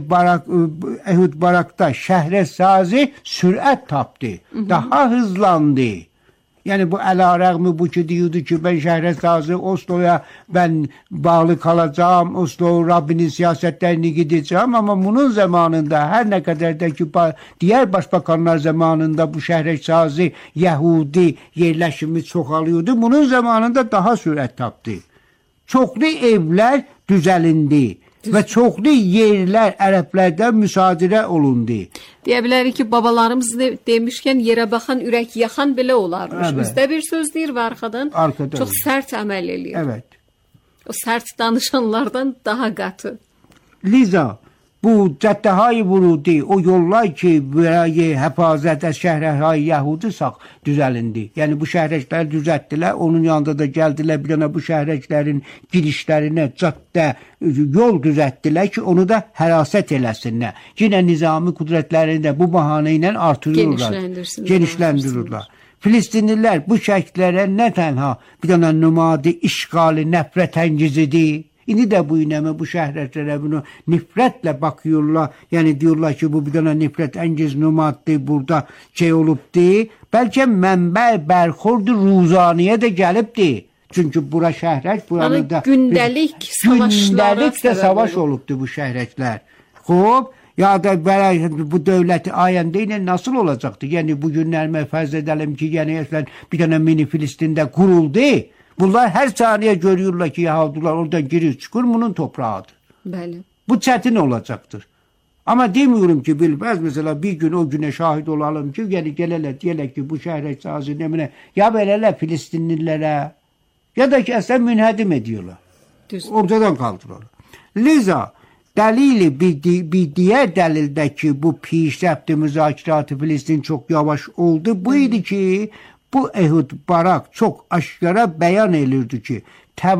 N: Ehud Barak'ta şəhərəzazı sürət tapdı. Daha hızlandı. Yani bu əlarəğmi bu ki diyordu ki ben şəhərəzazı Oslo'ya ben bağlı kalacağım, Oslo Rabbinin siyasetlerini gideceğim ama bunun zamanında her ne kadar da ki diğer başbakanlar zamanında bu şəhərəzazı Yahudi yerleşimi çoxalıyordu. Bunun zamanında daha sürət tapdı. Çoxlu evler düzəlindi. Və çoxlu yerlər ərəblərdən müsadirə olundu.
L: Deyə bilərik ki, babalarımız demişkən yerə baxan, ürək yaxan belə olarmış. Evet. Bizdə bir söz deyir və arxadan çox sərt əməl eləyir.
N: Evet.
L: O sərt danışanlardan daha qatı.
N: Liza, bu cəddəhay vurudi, o yollar ki, həfazət şəhərhay Yahudi sağ düzəlindi. Yəni bu şəhərəkləri düzəltdilər, onun yanında da gəldilər bir yana bu şəhərəklərin girişlərinə caddə yol düzəltdilər ki, onu da hərasət eləsinlər. Yenə nizami qüdrətlərini də bu bahanə ilə artırırlar, genişləndirirlər. Filistinlilər bu şəkillərə nə tənha bir dənə nümadi işğali, nəfrət əngizidir. İndi də bu inəmə, bu şəhərlərə bunu nifrətlə bakıyorlar. Yəni diyorlar ki, bu bir dənə nifrət əngiz nümaddır, burada olubdur. Bəlkə mənbə bərxordu Ruzaniyə də gəlibdir. Çünki bura şəhərək, buranı da
L: gündəlik
N: savaş olubdur bu şəhərəklər. Xob, ya da bu dövləti ayəndə ilə nasıl olacaqdır? Yəni bu günlərmə fərz edəlim ki, yəni bir dənə mini Filistində quruldu. Bunlar her saniye görüyorlar ki Yahudiler oradan giriyor çıkıyor, bunun toprağıdır.
L: Bəli.
N: Bu çetin olacaktır. Ama demiyorum ki bilmez mesela bir gün o güne şahit olalım ki yani geleler diyeler ki bu şehre sazı nemine ya belələ Filistinlilere ya da ki əslən münhədim ediyorlar. ortadan kaldırılır. Liza dəlili bir diğer dəlildə ki, bu pişrəfti müzakirati Filistin çok yavaş oldu. Bu idi ki, bu Ehud Barak çok aşkara bəyan elirdi ki,